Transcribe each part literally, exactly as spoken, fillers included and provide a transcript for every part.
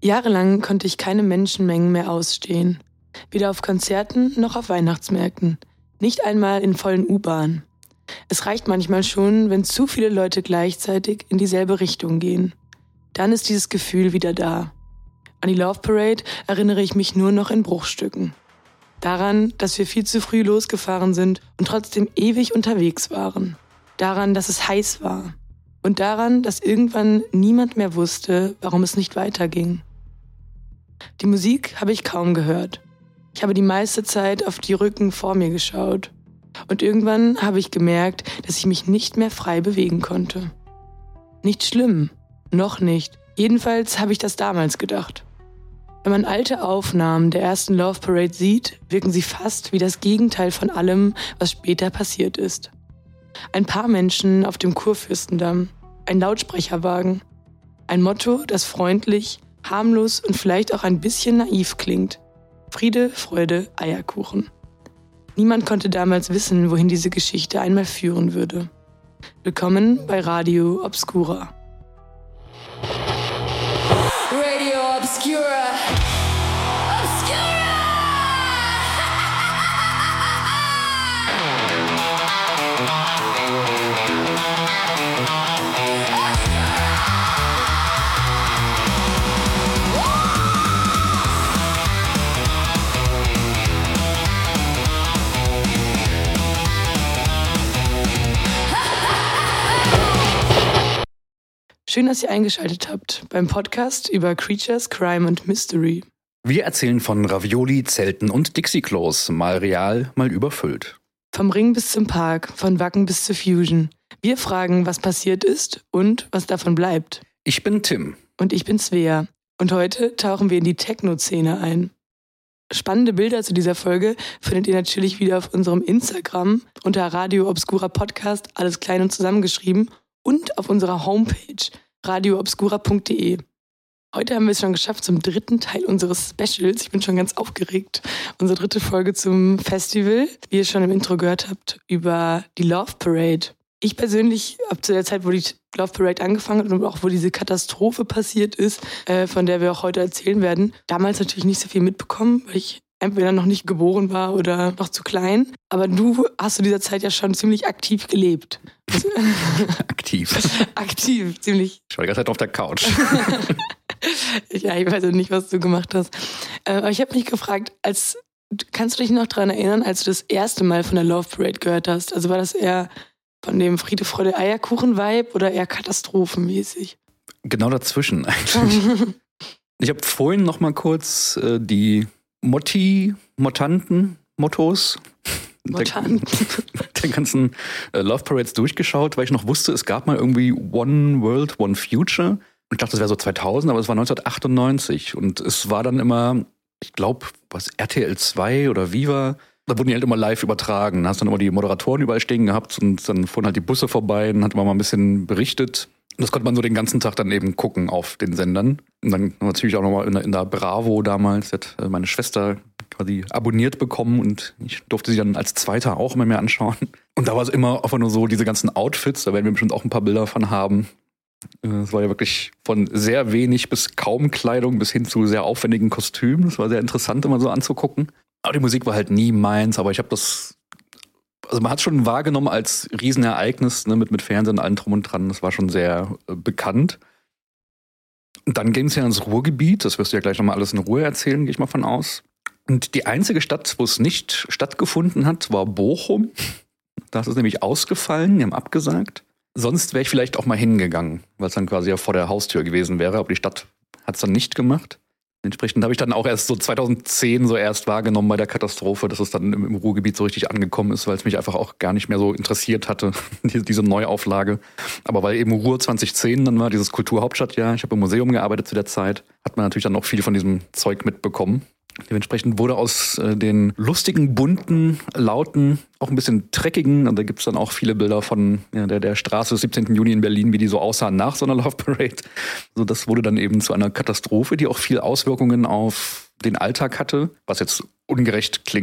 Jahrelang konnte ich keine Menschenmengen mehr ausstehen. Weder auf Konzerten noch auf Weihnachtsmärkten. Nicht einmal in vollen U-Bahnen. Es reicht manchmal schon, wenn zu viele Leute gleichzeitig in dieselbe Richtung gehen. Dann ist dieses Gefühl wieder da. An die Love Parade erinnere ich mich nur noch in Bruchstücken. Daran, dass wir viel zu früh losgefahren sind und trotzdem ewig unterwegs waren. Daran, dass es heiß war. Und daran, dass irgendwann niemand mehr wusste, warum es nicht weiterging. Die Musik habe ich kaum gehört. Ich habe die meiste Zeit auf die Rücken vor mir geschaut. Und irgendwann habe ich gemerkt, dass ich mich nicht mehr frei bewegen konnte. Nicht schlimm, noch nicht. Jedenfalls habe ich das damals gedacht. Wenn man alte Aufnahmen der ersten Love Parade sieht, wirken sie fast wie das Gegenteil von allem, was später passiert ist. Ein paar Menschen auf dem Kurfürstendamm, ein Lautsprecherwagen, ein Motto, das freundlich, harmlos und vielleicht auch ein bisschen naiv klingt. Friede, Freude, Eierkuchen. Niemand konnte damals wissen, wohin diese Geschichte einmal führen würde. Willkommen bei Radio Obscura. Radio Obscura. Schön, dass ihr eingeschaltet habt beim Podcast über Creatures, Crime und Mystery. Wir erzählen von Ravioli, Zelten und Dixie-Klos, mal real, mal überfüllt. Vom Ring bis zum Park, von Wacken bis zur Fusion. Wir fragen, was passiert ist und was davon bleibt. Ich bin Tim. Und ich bin Svea. Und heute tauchen wir in die Techno-Szene ein. Spannende Bilder zu dieser Folge findet ihr natürlich wieder auf unserem Instagram unter Radio Obscura Podcast, alles klein und zusammengeschrieben, und auf unserer Homepage radio obscura punkt de. Heute haben wir es schon geschafft zum dritten Teil unseres Specials. Ich bin schon ganz aufgeregt. Unsere dritte Folge zum Festival, wie ihr schon im Intro gehört habt, über die Love Parade. Ich persönlich habe zu der Zeit, wo die Love Parade angefangen hat und auch wo diese Katastrophe passiert ist, äh, von der wir auch heute erzählen werden, damals natürlich nicht so viel mitbekommen, weil ich entweder noch nicht geboren war oder noch zu klein. Aber du hast zu dieser Zeit ja schon ziemlich aktiv gelebt. Aktiv. Aktiv, ziemlich. Ich war die ganze Zeit auf der Couch. Ja, ich weiß ja nicht, was du gemacht hast. Aber ich habe mich gefragt, als kannst du dich noch daran erinnern, als du das erste Mal von der Love Parade gehört hast? Also war das eher von dem Friede, Freude, Eierkuchen-Vibe oder eher katastrophenmäßig? Genau dazwischen eigentlich. Ich habe vorhin noch mal kurz äh, die Motti, Mottanten, Mottos der, der ganzen äh, Love Parades durchgeschaut, weil ich noch wusste, es gab mal irgendwie One World, One Future. Und ich dachte, das wäre so zweitausend, aber es war neunzehnhundertachtundneunzig. Und es war dann immer, ich glaube, was, R T L zwei oder Viva. Da wurden die halt immer live übertragen. Da hast dann immer die Moderatoren überall stehen gehabt und dann fuhren halt die Busse vorbei und hat immer mal ein bisschen berichtet. Und das konnte man so den ganzen Tag dann eben gucken auf den Sendern. Und dann natürlich auch nochmal in der, in der Bravo damals, die hat meine Schwester quasi abonniert bekommen und ich durfte sie dann als Zweiter auch immer mehr anschauen. Und da war es immer einfach nur so, diese ganzen Outfits, da werden wir bestimmt auch ein paar Bilder von haben. Es war ja wirklich von sehr wenig bis kaum Kleidung bis hin zu sehr aufwendigen Kostümen. Das war sehr interessant, immer so anzugucken. Aber die Musik war halt nie meins, aber ich habe das, also man hat es schon wahrgenommen als Riesenereignis, ne, mit, mit Fernsehen und allem drum und dran. Das war schon sehr äh, bekannt. Und dann ging es ja ins Ruhrgebiet, das wirst du ja gleich nochmal alles in Ruhe erzählen, gehe ich mal von aus. Und die einzige Stadt, wo es nicht stattgefunden hat, war Bochum. Da ist es nämlich ausgefallen, die haben abgesagt. Sonst wäre ich vielleicht auch mal hingegangen, weil es dann quasi ja vor der Haustür gewesen wäre, aber die Stadt hat es dann nicht gemacht. Entsprechend habe ich dann auch erst so zweitausendzehn so erst wahrgenommen bei der Katastrophe, dass es dann im, im Ruhrgebiet so richtig angekommen ist, weil es mich einfach auch gar nicht mehr so interessiert hatte, die, diese Neuauflage. Aber weil eben Ruhr zweitausendzehn dann war, dieses Kulturhauptstadtjahr, ich habe im Museum gearbeitet zu der Zeit, hat man natürlich dann auch viel von diesem Zeug mitbekommen. Dementsprechend wurde aus äh, den lustigen, bunten, lauten, auch ein bisschen dreckigen, und da gibt es dann auch viele Bilder von ja, der, der Straße des siebzehnten Juni in Berlin, wie die so aussah nach so einer Love Parade. So, das wurde dann eben zu einer Katastrophe, die auch viel Auswirkungen auf den Alltag hatte. Was jetzt ungerecht klingt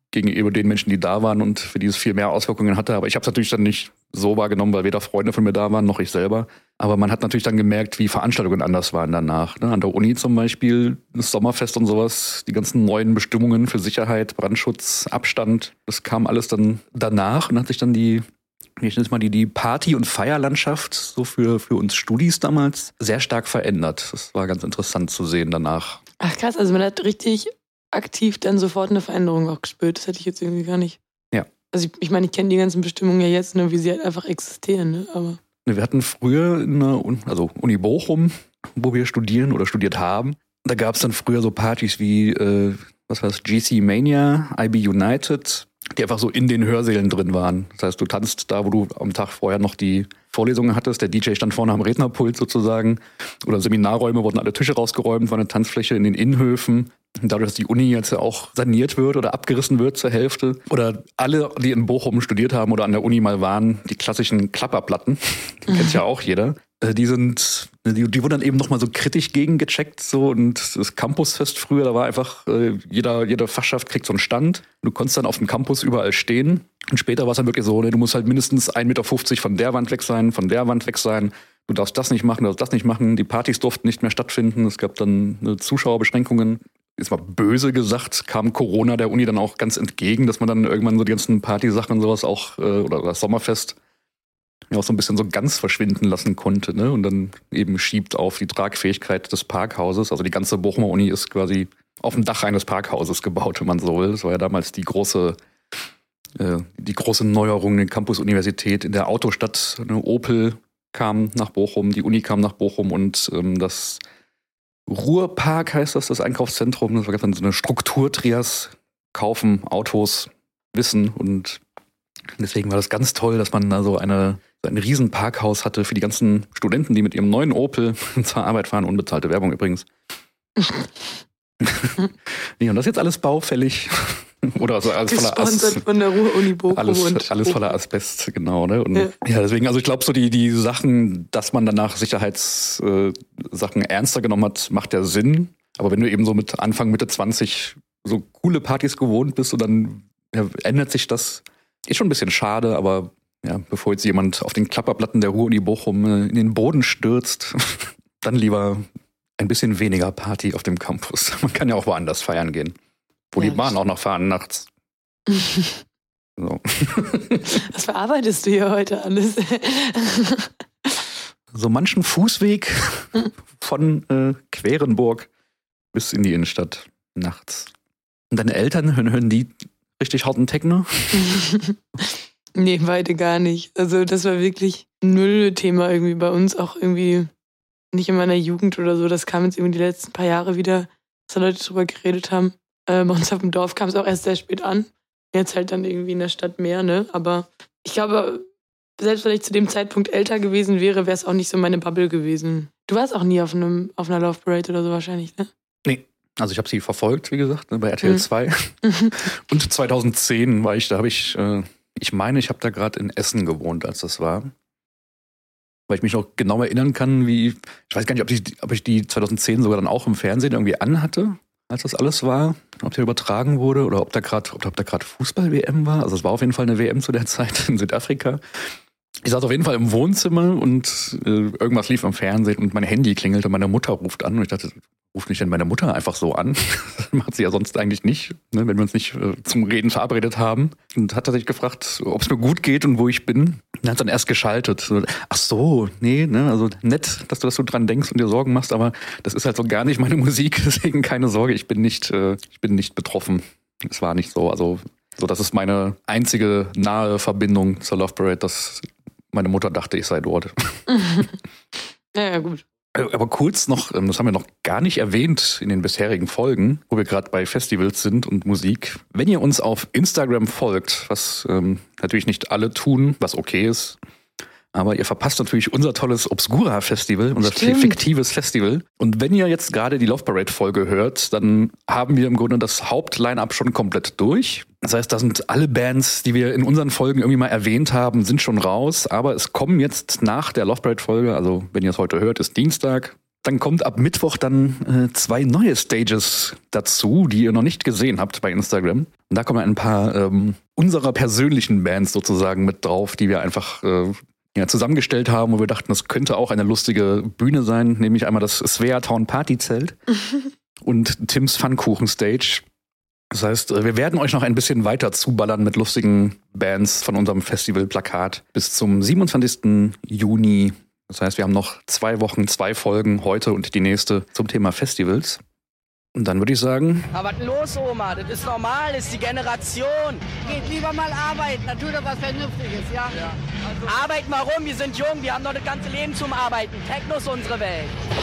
gegenüber den Menschen, die da waren und für die es viel mehr Auswirkungen hatte. Aber ich habe es natürlich dann nicht so wahrgenommen, weil weder Freunde von mir da waren, noch ich selber. Aber man hat natürlich dann gemerkt, wie Veranstaltungen anders waren danach. Ne? An der Uni zum Beispiel, das Sommerfest und sowas, die ganzen neuen Bestimmungen für Sicherheit, Brandschutz, Abstand, das kam alles dann danach und hat sich dann die, ich nenne es mal die, die Party- und Feierlandschaft so für, für uns Studis damals sehr stark verändert. Das war ganz interessant zu sehen danach. Ach krass, also man hat richtig aktiv dann sofort eine Veränderung auch gespürt. Das hätte ich jetzt irgendwie gar nicht. Ja. Also ich, ich meine, ich kenne die ganzen Bestimmungen ja jetzt, ne, wie sie halt einfach existieren, ne? Aber wir hatten früher in der also Uni Bochum, wo wir studieren oder studiert haben, da gab es dann früher so Partys wie, äh, was war das, G C Mania, I B United, die einfach so in den Hörsälen drin waren. Das heißt, du tanzt da, wo du am Tag vorher noch die Vorlesungen hattest, der D J stand vorne am Rednerpult sozusagen, oder Seminarräume wurden alle Tische rausgeräumt, war eine Tanzfläche in den Innenhöfen. Dadurch, dass die Uni jetzt ja auch saniert wird oder abgerissen wird zur Hälfte. Oder alle, die in Bochum studiert haben oder an der Uni mal waren, die klassischen Klapperplatten, die kennt ja auch jeder. Die sind, die, die wurden dann eben nochmal so kritisch gegengecheckt, so, und das Campusfest früher, da war einfach, äh, jeder, jede Fachschaft kriegt so einen Stand. Du konntest dann auf dem Campus überall stehen. Und später war es dann wirklich so, ne, du musst halt mindestens ein Meter fünfzig von der Wand weg sein, von der Wand weg sein. Du darfst das nicht machen, du darfst das nicht machen. Die Partys durften nicht mehr stattfinden. Es gab dann äh, Zuschauerbeschränkungen. Jetzt mal böse gesagt, kam Corona der Uni dann auch ganz entgegen, dass man dann irgendwann so die ganzen Partysachen und sowas auch, äh, oder das Sommerfest, ja auch so ein bisschen so ganz verschwinden lassen konnte, ne? Und dann eben schiebt auf die Tragfähigkeit des Parkhauses. Also die ganze Bochumer Uni ist quasi auf dem Dach eines Parkhauses gebaut, wenn man so will. Das war ja damals die große, äh, die große Neuerung in der Campus-Universität in der Autostadt. Ne? Opel kam nach Bochum, die Uni kam nach Bochum und ähm, das Ruhrpark heißt das, das Einkaufszentrum. Das war dann so eine Strukturtrias, kaufen, Autos, Wissen, und deswegen war das ganz toll, dass man da so eine, so ein riesen Parkhaus hatte für die ganzen Studenten, die mit ihrem neuen Opel zur Arbeit fahren. Unbezahlte Werbung übrigens. Nee, und das ist jetzt alles baufällig. Oder also alles voller Asbest. Von der Ruhr-Uni Bochum. Alles, und alles voller Asbest, genau. Ne? Und ja. ja, deswegen, also ich glaube, so die, die Sachen, dass man danach Sicherheitssachen äh, ernster genommen hat, macht ja Sinn. Aber wenn du eben so mit Anfang, Mitte zwanzig so coole Partys gewohnt bist, und dann ja, ändert sich das. Ist schon ein bisschen schade, aber ja, bevor jetzt jemand auf den Klapperplatten der Ruhr-Uni Bochum äh, in den Boden stürzt, dann lieber ein bisschen weniger Party auf dem Campus. Man kann ja auch woanders feiern gehen. Wo ja, die Bahn auch noch fahren nachts. So. Was verarbeitest du hier heute alles? So manchen Fußweg von äh, Querenburg bis in die Innenstadt nachts. Und deine Eltern, hören, hören die richtig harten Techno? Nee, beide gar nicht. Also das war wirklich null Thema irgendwie bei uns, auch irgendwie nicht in meiner Jugend oder so. Das kam jetzt irgendwie die letzten paar Jahre wieder, dass da Leute drüber geredet haben. Äh, bei uns auf dem Dorf kam es auch erst sehr spät an. Jetzt halt dann irgendwie in der Stadt mehr, ne? Aber ich glaube, selbst wenn ich zu dem Zeitpunkt älter gewesen wäre, wäre es auch nicht so meine Bubble gewesen. Du warst auch nie auf einem auf einer Love Parade oder so wahrscheinlich, ne? Nee. Also ich habe sie verfolgt, wie gesagt, bei R T L zwei. Mhm. Und zweitausendzehn war ich, da habe ich, äh, ich meine, ich habe da gerade in Essen gewohnt, als das war. Weil ich mich noch genau erinnern kann, wie, ich weiß gar nicht, ob ich, ob ich die zweitausendzehn sogar dann auch im Fernsehen irgendwie anhatte, als das alles war. Ob der übertragen wurde oder ob da gerade ob da gerade Fußball-W M war. Also es war auf jeden Fall eine W M zu der Zeit in Südafrika. Ich saß auf jeden Fall im Wohnzimmer und äh, irgendwas lief am Fernsehen und mein Handy klingelte, meine Mutter ruft an und ich dachte, ruft nicht denn meine Mutter einfach so an? Das macht sie ja sonst eigentlich nicht, ne, wenn wir uns nicht äh, zum Reden verabredet haben. Und hat sich gefragt, ob es mir gut geht und wo ich bin. Und hat dann erst geschaltet. Ach so, nee, ne, also nett, dass du das so dran denkst und dir Sorgen machst, aber das ist halt so gar nicht meine Musik, deswegen keine Sorge, ich bin nicht, äh, ich bin nicht betroffen. Es war nicht so, also so, das ist meine einzige nahe Verbindung zur Love Parade, dass meine Mutter dachte, ich sei dort. Ja, ja, gut. Aber kurz noch, das haben wir noch gar nicht erwähnt in den bisherigen Folgen, wo wir gerade bei Festivals sind und Musik. Wenn ihr uns auf Instagram folgt, was ähm, natürlich nicht alle tun, was okay ist, aber ihr verpasst natürlich unser tolles Obscura-Festival, unser Stimmt. fiktives Festival. Und wenn ihr jetzt gerade die Love Parade-Folge hört, dann haben wir im Grunde das Haupt-Line-Up schon komplett durch. Das heißt, da sind alle Bands, die wir in unseren Folgen irgendwie mal erwähnt haben, sind schon raus. Aber es kommen jetzt nach der Love Parade-Folge, also wenn ihr es heute hört, ist Dienstag, dann kommt ab Mittwoch dann äh, zwei neue Stages dazu, die ihr noch nicht gesehen habt bei Instagram. Und da kommen ein paar ähm, unserer persönlichen Bands sozusagen mit drauf, die wir einfach äh, ja, zusammengestellt haben, wo wir dachten, das könnte auch eine lustige Bühne sein, nämlich einmal das Sveatown Partyzelt und Tims Pfannkuchen Stage. Das heißt, wir werden euch noch ein bisschen weiter zuballern mit lustigen Bands von unserem Festivalplakat bis zum siebenundzwanzigsten Juni. Das heißt, wir haben noch zwei Wochen, zwei Folgen, heute und die nächste, zum Thema Festivals. Und dann würde ich sagen... Aber was denn los, Oma? Das ist normal, das ist die Generation. Geht lieber mal arbeiten, dann tut er was Vernünftiges, ja? ja. Also Arbeit mal rum, wir sind jung, wir haben noch das ganze Leben zum Arbeiten. Techno ist unsere Welt.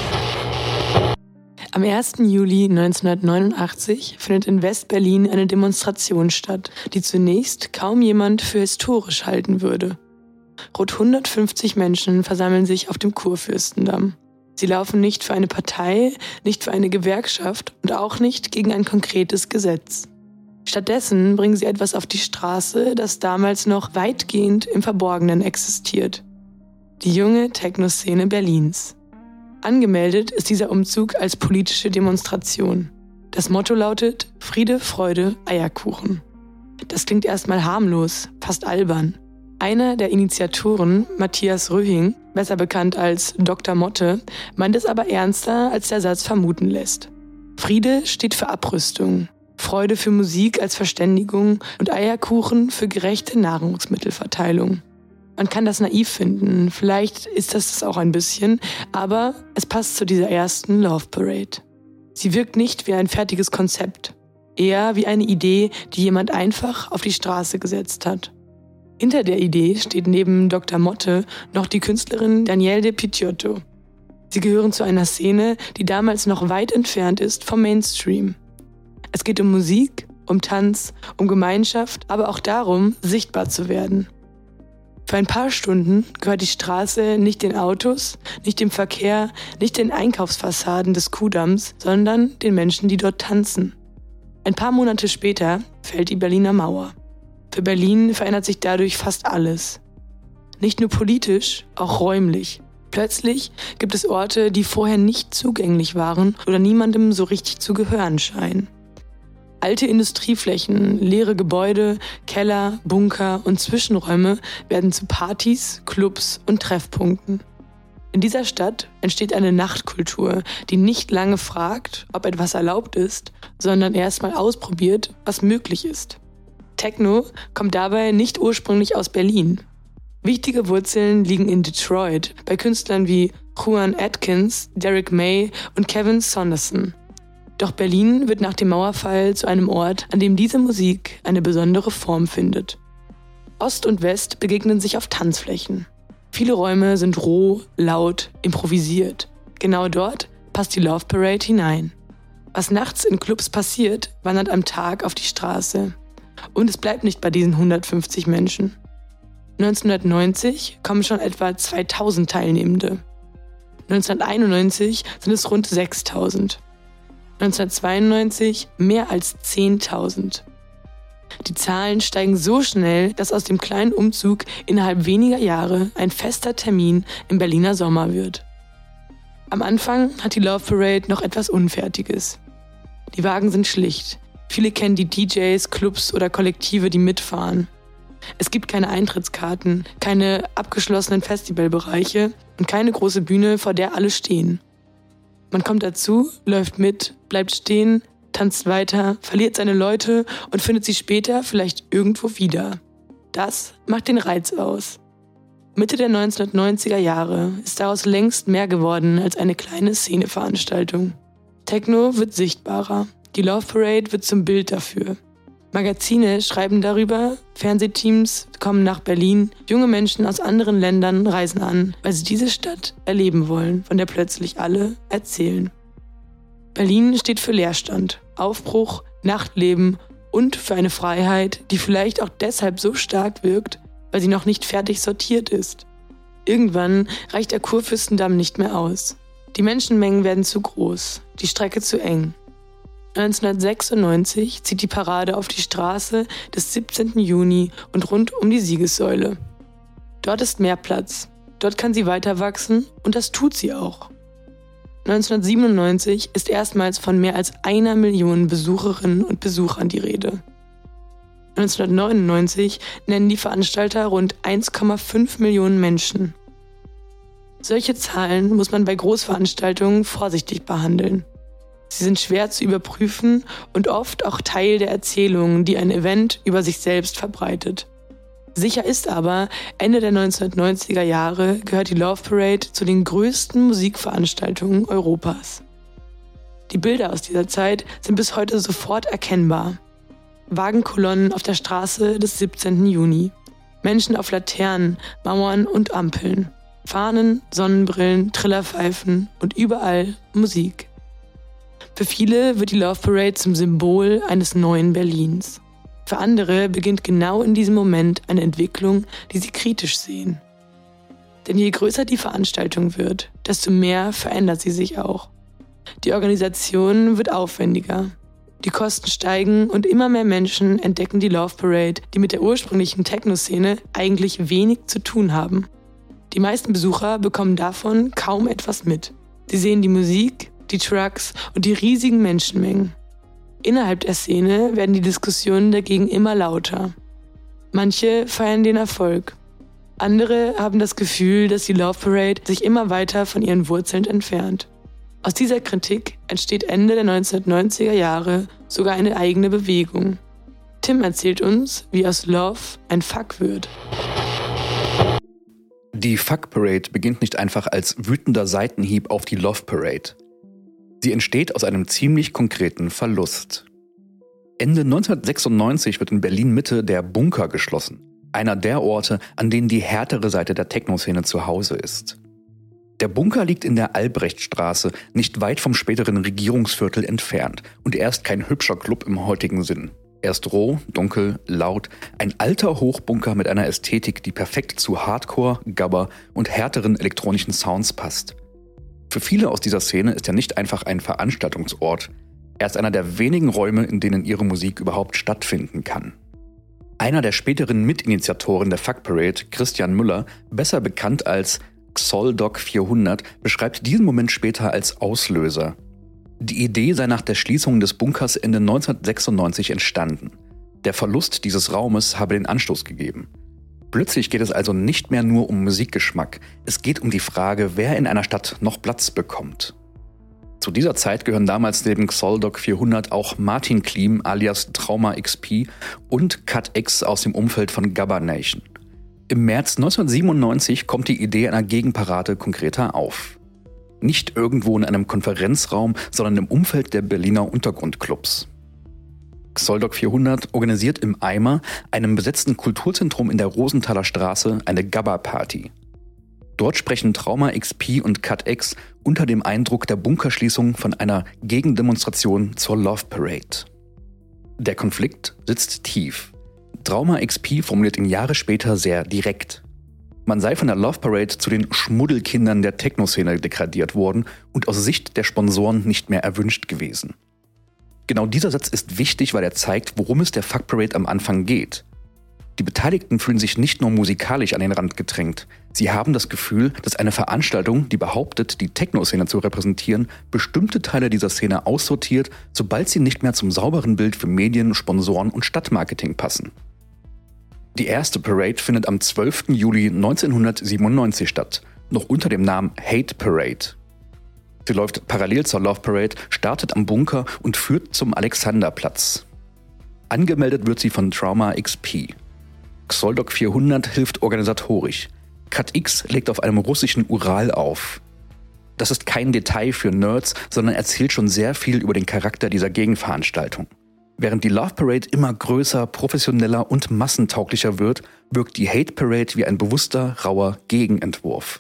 Am ersten Juli neunzehnhundertneunundachtzig findet in West-Berlin eine Demonstration statt, die zunächst kaum jemand für historisch halten würde. Rund hundertfünfzig Menschen versammeln sich auf dem Kurfürstendamm. Sie laufen nicht für eine Partei, nicht für eine Gewerkschaft und auch nicht gegen ein konkretes Gesetz. Stattdessen bringen sie etwas auf die Straße, das damals noch weitgehend im Verborgenen existiert. Die junge Techno-Szene Berlins. Angemeldet ist dieser Umzug als politische Demonstration. Das Motto lautet Friede, Freude, Eierkuchen. Das klingt erstmal harmlos, fast albern. Einer der Initiatoren, Matthias Röhing, besser bekannt als Doktor Motte, meint es aber ernster, als der Satz vermuten lässt. Friede steht für Abrüstung, Freude für Musik als Verständigung und Eierkuchen für gerechte Nahrungsmittelverteilung. Man kann das naiv finden, vielleicht ist das das auch ein bisschen, aber es passt zu dieser ersten Love Parade. Sie wirkt nicht wie ein fertiges Konzept, eher wie eine Idee, die jemand einfach auf die Straße gesetzt hat. Hinter der Idee steht neben Doktor Motte noch die Künstlerin Danielle de Picciotto. Sie gehören zu einer Szene, die damals noch weit entfernt ist vom Mainstream. Es geht um Musik, um Tanz, um Gemeinschaft, aber auch darum, sichtbar zu werden. Für ein paar Stunden gehört die Straße nicht den Autos, nicht dem Verkehr, nicht den Einkaufsfassaden des Kuhdamms, sondern den Menschen, die dort tanzen. Ein paar Monate später fällt die Berliner Mauer. Für Berlin verändert sich dadurch fast alles. Nicht nur politisch, auch räumlich. Plötzlich gibt es Orte, die vorher nicht zugänglich waren oder niemandem so richtig zu gehören scheinen. Alte Industrieflächen, leere Gebäude, Keller, Bunker und Zwischenräume werden zu Partys, Clubs und Treffpunkten. In dieser Stadt entsteht eine Nachtkultur, die nicht lange fragt, ob etwas erlaubt ist, sondern erstmal ausprobiert, was möglich ist. Techno kommt dabei nicht ursprünglich aus Berlin. Wichtige Wurzeln liegen in Detroit, bei Künstlern wie Juan Atkins, Derek May und Kevin Saunderson. Doch Berlin wird nach dem Mauerfall zu einem Ort, an dem diese Musik eine besondere Form findet. Ost und West begegnen sich auf Tanzflächen. Viele Räume sind roh, laut, improvisiert. Genau dort passt die Love Parade hinein. Was nachts in Clubs passiert, wandert am Tag auf die Straße. Und es bleibt nicht bei diesen hundertfünfzig Menschen. neunzehnhundertneunzig kommen schon etwa zweitausend Teilnehmende. neunzehnhunderteinundneunzig sind es rund sechstausend. neunzehnhundertzweiundneunzig mehr als zehntausend. Die Zahlen steigen so schnell, dass aus dem kleinen Umzug innerhalb weniger Jahre ein fester Termin im Berliner Sommer wird. Am Anfang hat die Love Parade noch etwas Unfertiges. Die Wagen sind schlicht. Viele kennen die D Js, Clubs oder Kollektive, die mitfahren. Es gibt keine Eintrittskarten, keine abgeschlossenen Festivalbereiche und keine große Bühne, vor der alle stehen. Man kommt dazu, läuft mit, bleibt stehen, tanzt weiter, verliert seine Leute und findet sie später vielleicht irgendwo wieder. Das macht den Reiz aus. Mitte der neunzehnhundertneunziger Jahre ist daraus längst mehr geworden als eine kleine Szeneveranstaltung. Techno wird sichtbarer. Die Love Parade wird zum Bild dafür. Magazine schreiben darüber, Fernsehteams kommen nach Berlin, junge Menschen aus anderen Ländern reisen an, weil sie diese Stadt erleben wollen, von der plötzlich alle erzählen. Berlin steht für Leerstand, Aufbruch, Nachtleben und für eine Freiheit, die vielleicht auch deshalb so stark wirkt, weil sie noch nicht fertig sortiert ist. Irgendwann reicht der Kurfürstendamm nicht mehr aus. Die Menschenmengen werden zu groß, die Strecke zu eng. neunzehnhundertsechsundneunzig zieht die Parade auf die Straße des siebzehnten Juni und rund um die Siegessäule. Dort ist mehr Platz, dort kann sie weiter wachsen und das tut sie auch. neunzehnhundertsiebenundneunzig ist erstmals von mehr als einer Million Besucherinnen und Besuchern die Rede. neunzehnhundertneunundneunzig nennen die Veranstalter rund eins Komma fünf Millionen Menschen. Solche Zahlen muss man bei Großveranstaltungen vorsichtig behandeln. Sie sind schwer zu überprüfen und oft auch Teil der Erzählungen, die ein Event über sich selbst verbreitet. Sicher ist aber, Ende der neunzehnhundertneunziger Jahre gehört die Love Parade zu den größten Musikveranstaltungen Europas. Die Bilder aus dieser Zeit sind bis heute sofort erkennbar. Wagenkolonnen auf der Straße des siebzehnten Juni. Menschen auf Laternen, Mauern und Ampeln. Fahnen, Sonnenbrillen, Trillerpfeifen und überall Musik. Für viele wird die Love Parade zum Symbol eines neuen Berlins. Für andere beginnt genau in diesem Moment eine Entwicklung, die sie kritisch sehen. Denn je größer die Veranstaltung wird, desto mehr verändert sie sich auch. Die Organisation wird aufwendiger. Die Kosten steigen und immer mehr Menschen entdecken die Love Parade, die mit der ursprünglichen Techno-Szene eigentlich wenig zu tun haben. Die meisten Besucher bekommen davon kaum etwas mit. Sie sehen die Musik, die Trucks und die riesigen Menschenmengen. Innerhalb der Szene werden die Diskussionen dagegen immer lauter. Manche feiern den Erfolg. Andere haben das Gefühl, dass die Love Parade sich immer weiter von ihren Wurzeln entfernt. Aus dieser Kritik entsteht Ende der neunzehnhundertneunziger Jahre sogar eine eigene Bewegung. Tim erzählt uns, wie aus Love ein Fuck wird. Die Fuck Parade beginnt nicht einfach als wütender Seitenhieb auf die Love Parade. Sie entsteht aus einem ziemlich konkreten Verlust. Ende neunzehnhundertsechsundneunzig wird in Berlin-Mitte der Bunker geschlossen. Einer der Orte, an denen die härtere Seite der Techno-Szene zu Hause ist. Der Bunker liegt in der Albrechtstraße, nicht weit vom späteren Regierungsviertel entfernt. Und er ist kein hübscher Club im heutigen Sinn. Er ist roh, dunkel, laut, ein alter Hochbunker mit einer Ästhetik, die perfekt zu Hardcore, Gabber und härteren elektronischen Sounds passt. Für viele aus dieser Szene ist er nicht einfach ein Veranstaltungsort. Er ist einer der wenigen Räume, in denen ihre Musik überhaupt stattfinden kann. Einer der späteren Mitinitiatoren der Fuck Parade, Christian Müller, besser bekannt als Xoldoc vierhundert, beschreibt diesen Moment später als Auslöser. Die Idee sei nach der Schließung des Bunkers Ende neunzehnhundertsechsundneunzig entstanden. Der Verlust dieses Raumes habe den Anstoß gegeben. Plötzlich geht es also nicht mehr nur um Musikgeschmack, es geht um die Frage, wer in einer Stadt noch Platz bekommt. Zu dieser Zeit gehören damals neben Xoldoc vierhundert auch Martin Klim alias Trauma X P und Cut X aus dem Umfeld von Gabba Nation. Im März neunzehnhundertsiebenundneunzig kommt die Idee einer Gegenparade konkreter auf. Nicht irgendwo in einem Konferenzraum, sondern im Umfeld der Berliner Untergrundclubs. Xoldoc vierhundert organisiert im Eimer, einem besetzten Kulturzentrum in der Rosenthaler Straße, eine Gabba-Party. Dort sprechen Trauma X P und Cut X unter dem Eindruck der Bunkerschließung von einer Gegendemonstration zur Love Parade. Der Konflikt sitzt tief. Trauma X P formuliert ihn Jahre später sehr direkt. Man sei von der Love Parade zu den Schmuddelkindern der Techno-Szene degradiert worden und aus Sicht der Sponsoren nicht mehr erwünscht gewesen. Genau dieser Satz ist wichtig, weil er zeigt, worum es der Fuck Parade am Anfang geht. Die Beteiligten fühlen sich nicht nur musikalisch an den Rand gedrängt. Sie haben das Gefühl, dass eine Veranstaltung, die behauptet, die Techno-Szene zu repräsentieren, bestimmte Teile dieser Szene aussortiert, sobald sie nicht mehr zum sauberen Bild für Medien, Sponsoren und Stadtmarketing passen. Die erste Parade findet am zwölften Juli neunzehnhundertsiebenundneunzig statt, noch unter dem Namen Hate Parade. Sie läuft parallel zur Love Parade, startet am Bunker und führt zum Alexanderplatz. Angemeldet wird sie von Trauma X P. Xoldoc vierhundert hilft organisatorisch. Cut X legt auf einem russischen Ural auf. Das ist kein Detail für Nerds, sondern erzählt schon sehr viel über den Charakter dieser Gegenveranstaltung. Während die Love Parade immer größer, professioneller und massentauglicher wird, wirkt die Hate Parade wie ein bewusster, rauer Gegenentwurf.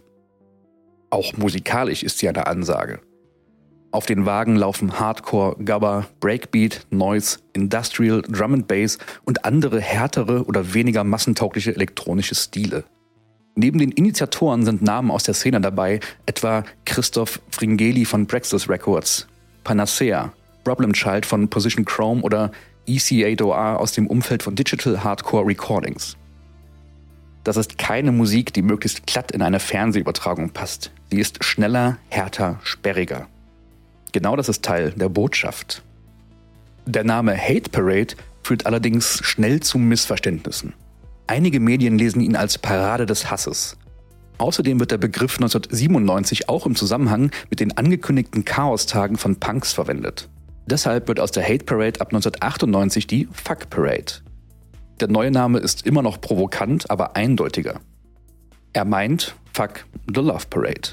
Auch musikalisch ist sie eine Ansage. Auf den Wagen laufen Hardcore, Gabba, Breakbeat, Noise, Industrial, Drum and Bass und andere härtere oder weniger massentaugliche elektronische Stile. Neben den Initiatoren sind Namen aus der Szene dabei, etwa Christoph Fringeli von Praxis Records, Panacea, Problem Child von Position Chrome oder E C acht O R aus dem Umfeld von Digital Hardcore Recordings. Das ist keine Musik, die möglichst glatt in eine Fernsehübertragung passt. Sie ist schneller, härter, sperriger. Genau das ist Teil der Botschaft. Der Name Hate Parade führt allerdings schnell zu Missverständnissen. Einige Medien lesen ihn als Parade des Hasses. Außerdem wird der Begriff neunzehnhundertsiebenundneunzig auch im Zusammenhang mit den angekündigten Chaostagen von Punks verwendet. Deshalb wird aus der Hate Parade ab neunzehnhundertachtundneunzig die Fuck Parade. Der neue Name ist immer noch provokant, aber eindeutiger. Er meint Fuck the Love Parade.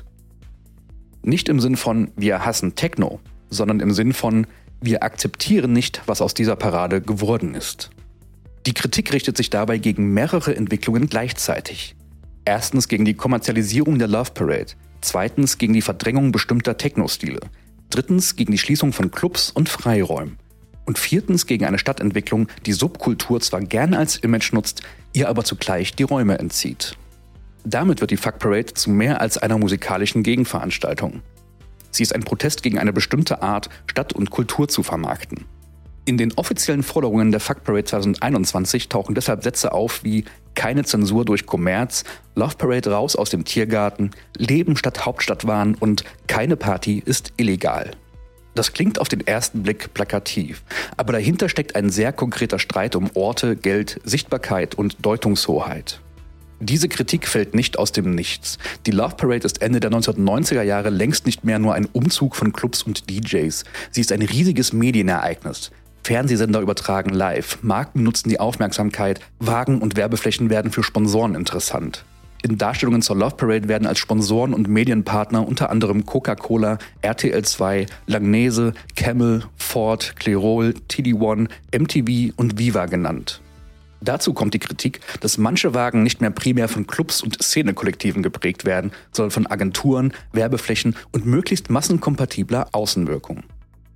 Nicht im Sinn von wir hassen Techno, sondern im Sinn von wir akzeptieren nicht, was aus dieser Parade geworden ist. Die Kritik richtet sich dabei gegen mehrere Entwicklungen gleichzeitig. Erstens gegen die Kommerzialisierung der Love Parade, zweitens gegen die Verdrängung bestimmter Techno-Stile, drittens gegen die Schließung von Clubs und Freiräumen und viertens gegen eine Stadtentwicklung, die Subkultur zwar gerne als Image nutzt, ihr aber zugleich die Räume entzieht. Damit wird die Fuck Parade zu mehr als einer musikalischen Gegenveranstaltung. Sie ist ein Protest gegen eine bestimmte Art, Stadt und Kultur zu vermarkten. In den offiziellen Forderungen der Fuck Parade zweitausendeinundzwanzig tauchen deshalb Sätze auf wie keine Zensur durch Kommerz, Love Parade raus aus dem Tiergarten, Leben statt Hauptstadtwahn und keine Party ist illegal. Das klingt auf den ersten Blick plakativ, aber dahinter steckt ein sehr konkreter Streit um Orte, Geld, Sichtbarkeit und Deutungshoheit. Diese Kritik fällt nicht aus dem Nichts. Die Love Parade ist Ende der neunzehnhundertneunziger Jahre längst nicht mehr nur ein Umzug von Clubs und D Js. Sie ist ein riesiges Medienereignis. Fernsehsender übertragen live, Marken nutzen die Aufmerksamkeit, Wagen und Werbeflächen werden für Sponsoren interessant. In Darstellungen zur Love Parade werden als Sponsoren und Medienpartner unter anderem Coca-Cola, R T L zwei, Langnese, Camel, Ford, Clairol, T D eins, M T V und Viva genannt. Dazu kommt die Kritik, dass manche Wagen nicht mehr primär von Clubs und Szenekollektiven geprägt werden, sondern von Agenturen, Werbeflächen und möglichst massenkompatibler Außenwirkung.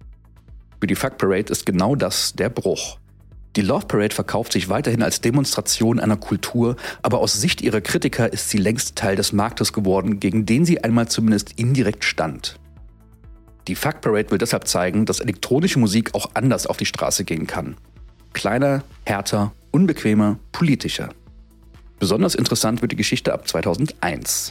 Für die Fuck Parade ist genau das der Bruch. Die Love Parade verkauft sich weiterhin als Demonstration einer Kultur, aber aus Sicht ihrer Kritiker ist sie längst Teil des Marktes geworden, gegen den sie einmal zumindest indirekt stand. Die Fuck Parade will deshalb zeigen, dass elektronische Musik auch anders auf die Straße gehen kann. Kleiner, härter, unbequemer, politischer. Besonders interessant wird die Geschichte ab zweitausendeins.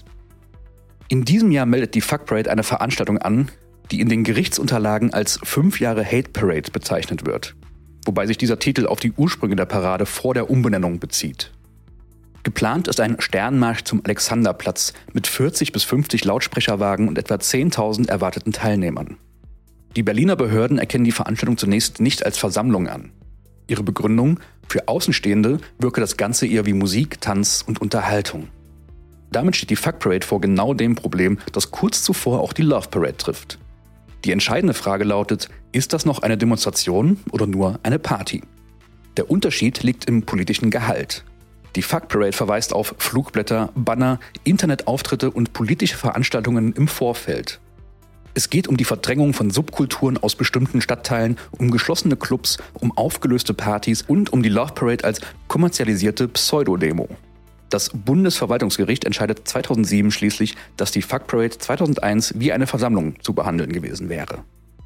In diesem Jahr meldet die Fuck Parade eine Veranstaltung an, die in den Gerichtsunterlagen als fünf Jahre Hate Parade bezeichnet wird, wobei sich dieser Titel auf die Ursprünge der Parade vor der Umbenennung bezieht. Geplant ist ein Sternmarsch zum Alexanderplatz mit vierzig bis fünfzig Lautsprecherwagen und etwa zehntausend erwarteten Teilnehmern. Die Berliner Behörden erkennen die Veranstaltung zunächst nicht als Versammlung an. Ihre Begründung: für Außenstehende wirke das Ganze eher wie Musik, Tanz und Unterhaltung. Damit steht die Fuck Parade vor genau dem Problem, das kurz zuvor auch die Love Parade trifft. Die entscheidende Frage lautet, ist das noch eine Demonstration oder nur eine Party? Der Unterschied liegt im politischen Gehalt. Die Fuck Parade verweist auf Flugblätter, Banner, Internetauftritte und politische Veranstaltungen im Vorfeld. Es geht um die Verdrängung von Subkulturen aus bestimmten Stadtteilen, um geschlossene Clubs, um aufgelöste Partys und um die Love Parade als kommerzialisierte Pseudodemo. Das Bundesverwaltungsgericht entscheidet zweitausendsieben schließlich, dass die Fuck Parade zweitausendeins wie eine Versammlung zu behandeln gewesen wäre.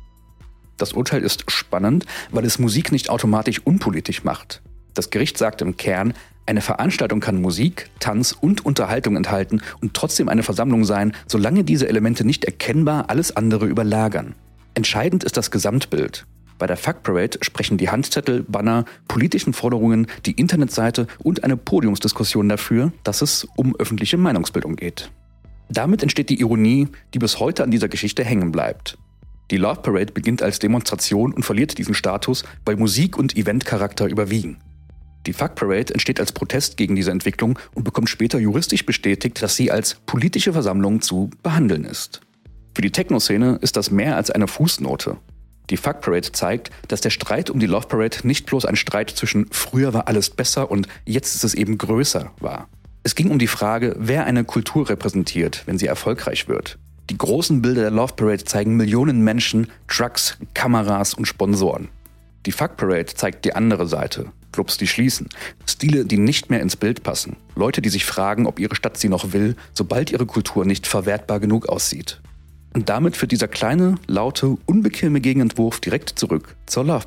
Das Urteil ist spannend, weil es Musik nicht automatisch unpolitisch macht. Das Gericht sagt im Kern, eine Veranstaltung kann Musik, Tanz und Unterhaltung enthalten und trotzdem eine Versammlung sein, solange diese Elemente nicht erkennbar alles andere überlagern. Entscheidend ist das Gesamtbild. Bei der Fuck Parade sprechen die Handzettel, Banner, politischen Forderungen, die Internetseite und eine Podiumsdiskussion dafür, dass es um öffentliche Meinungsbildung geht. Damit entsteht die Ironie, die bis heute an dieser Geschichte hängen bleibt. Die Love Parade beginnt als Demonstration und verliert diesen Status, weil Musik und Eventcharakter überwiegen. Die Fuck Parade entsteht als Protest gegen diese Entwicklung und bekommt später juristisch bestätigt, dass sie als politische Versammlung zu behandeln ist. Für die Techno-Szene ist das mehr als eine Fußnote. Die Fuck Parade zeigt, dass der Streit um die Love Parade nicht bloß ein Streit zwischen früher war alles besser und jetzt ist es eben größer war. Es ging um die Frage, wer eine Kultur repräsentiert, wenn sie erfolgreich wird. Die großen Bilder der Love Parade zeigen Millionen Menschen, Trucks, Kameras und Sponsoren. Die Fuck Parade zeigt die andere Seite. Clubs, die schließen. Stile, die nicht mehr ins Bild passen. Leute, die sich fragen, ob ihre Stadt sie noch will, sobald ihre Kultur nicht verwertbar genug aussieht. Und damit führt dieser kleine, laute, unbequeme Gegenentwurf direkt zurück zur Love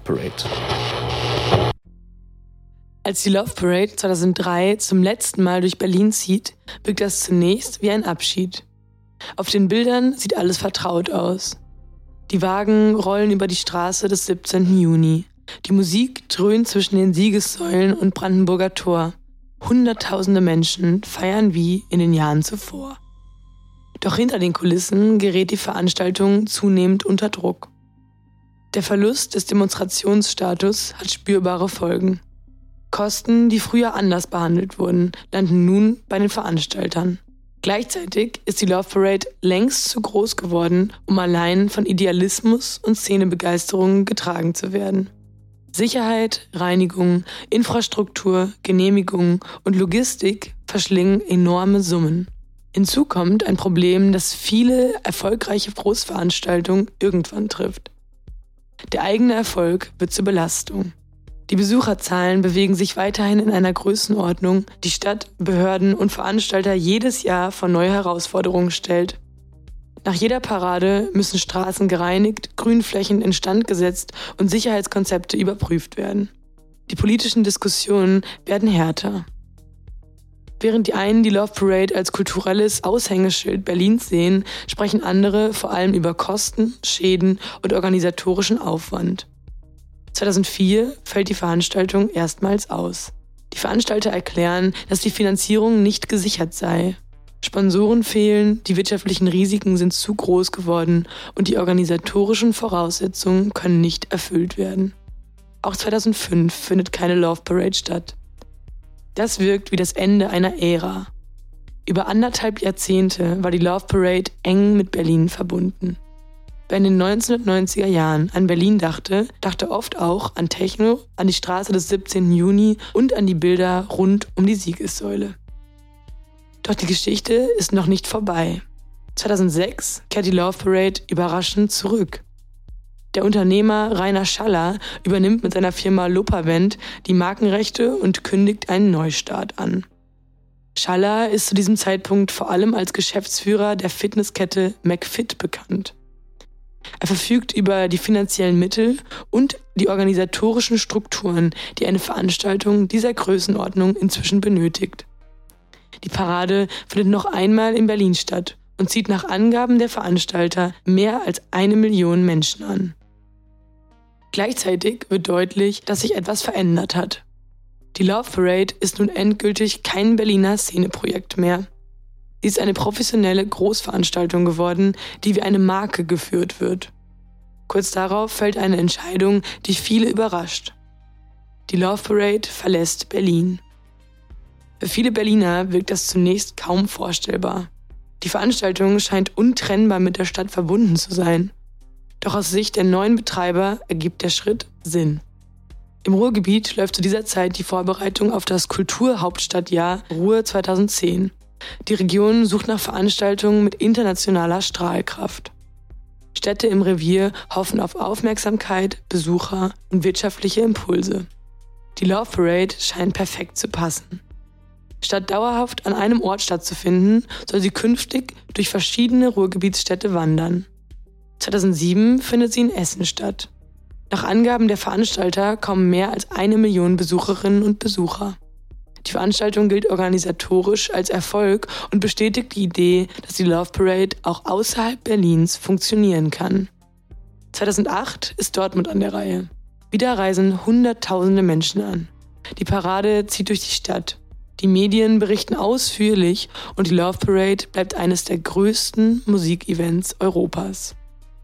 Parade. Als die Love Parade zweitausenddrei zum letzten Mal durch Berlin zieht, wirkt das zunächst wie ein Abschied. Auf den Bildern sieht alles vertraut aus. Die Wagen rollen über die Straße des siebzehnten Juni. Die Musik dröhnt zwischen den Siegessäulen und Brandenburger Tor. Hunderttausende Menschen feiern wie in den Jahren zuvor. Doch hinter den Kulissen gerät die Veranstaltung zunehmend unter Druck. Der Verlust des Demonstrationsstatus hat spürbare Folgen. Kosten, die früher anders behandelt wurden, landen nun bei den Veranstaltern. Gleichzeitig ist die Love Parade längst zu groß geworden, um allein von Idealismus und Szenebegeisterung getragen zu werden. Sicherheit, Reinigung, Infrastruktur, Genehmigung und Logistik verschlingen enorme Summen. Hinzu kommt ein Problem, das viele erfolgreiche Großveranstaltungen irgendwann trifft. Der eigene Erfolg wird zur Belastung. Die Besucherzahlen bewegen sich weiterhin in einer Größenordnung, die Stadt, Behörden und Veranstalter jedes Jahr vor neue Herausforderungen stellt. Nach jeder Parade müssen Straßen gereinigt, Grünflächen instand gesetzt und Sicherheitskonzepte überprüft werden. Die politischen Diskussionen werden härter. Während die einen die Love Parade als kulturelles Aushängeschild Berlins sehen, sprechen andere vor allem über Kosten, Schäden und organisatorischen Aufwand. zweitausendvier fällt die Veranstaltung erstmals aus. Die Veranstalter erklären, dass die Finanzierung nicht gesichert sei. Sponsoren fehlen, die wirtschaftlichen Risiken sind zu groß geworden und die organisatorischen Voraussetzungen können nicht erfüllt werden. Auch zweitausendfünf findet keine Love Parade statt. Das wirkt wie das Ende einer Ära. Über anderthalb Jahrzehnte war die Love Parade eng mit Berlin verbunden. Wer in den neunzehnhundertneunziger Jahren an Berlin dachte, dachte oft auch an Techno, an die Straße des siebzehnten Juni und an die Bilder rund um die Siegessäule. Doch die Geschichte ist noch nicht vorbei. zweitausendsechs kehrt die Love Parade überraschend zurück. Der Unternehmer Rainer Schaller übernimmt mit seiner Firma Lopavent die Markenrechte und kündigt einen Neustart an. Schaller ist zu diesem Zeitpunkt vor allem als Geschäftsführer der Fitnesskette McFit bekannt. Er verfügt über die finanziellen Mittel und die organisatorischen Strukturen, die eine Veranstaltung dieser Größenordnung inzwischen benötigt. Die Parade findet noch einmal in Berlin statt und zieht nach Angaben der Veranstalter mehr als eine Million Menschen an. Gleichzeitig wird deutlich, dass sich etwas verändert hat. Die Love Parade ist nun endgültig kein Berliner Szeneprojekt mehr. Sie ist eine professionelle Großveranstaltung geworden, die wie eine Marke geführt wird. Kurz darauf fällt eine Entscheidung, die viele überrascht. Die Love Parade verlässt Berlin. Für viele Berliner wirkt das zunächst kaum vorstellbar. Die Veranstaltung scheint untrennbar mit der Stadt verbunden zu sein. Doch aus Sicht der neuen Betreiber ergibt der Schritt Sinn. Im Ruhrgebiet läuft zu dieser Zeit die Vorbereitung auf das Kulturhauptstadtjahr Ruhr zweitausendzehn. Die Region sucht nach Veranstaltungen mit internationaler Strahlkraft. Städte im Revier hoffen auf Aufmerksamkeit, Besucher und wirtschaftliche Impulse. Die Love Parade scheint perfekt zu passen. Statt dauerhaft an einem Ort stattzufinden, soll sie künftig durch verschiedene Ruhrgebietsstädte wandern. zweitausendsieben findet sie in Essen statt. Nach Angaben der Veranstalter kommen mehr als eine Million Besucherinnen und Besucher. Die Veranstaltung gilt organisatorisch als Erfolg und bestätigt die Idee, dass die Love Parade auch außerhalb Berlins funktionieren kann. zweitausendacht ist Dortmund an der Reihe. Wieder reisen Hunderttausende Menschen an. Die Parade zieht durch die Stadt. Die Medien berichten ausführlich und die Love Parade bleibt eines der größten Musikevents Europas.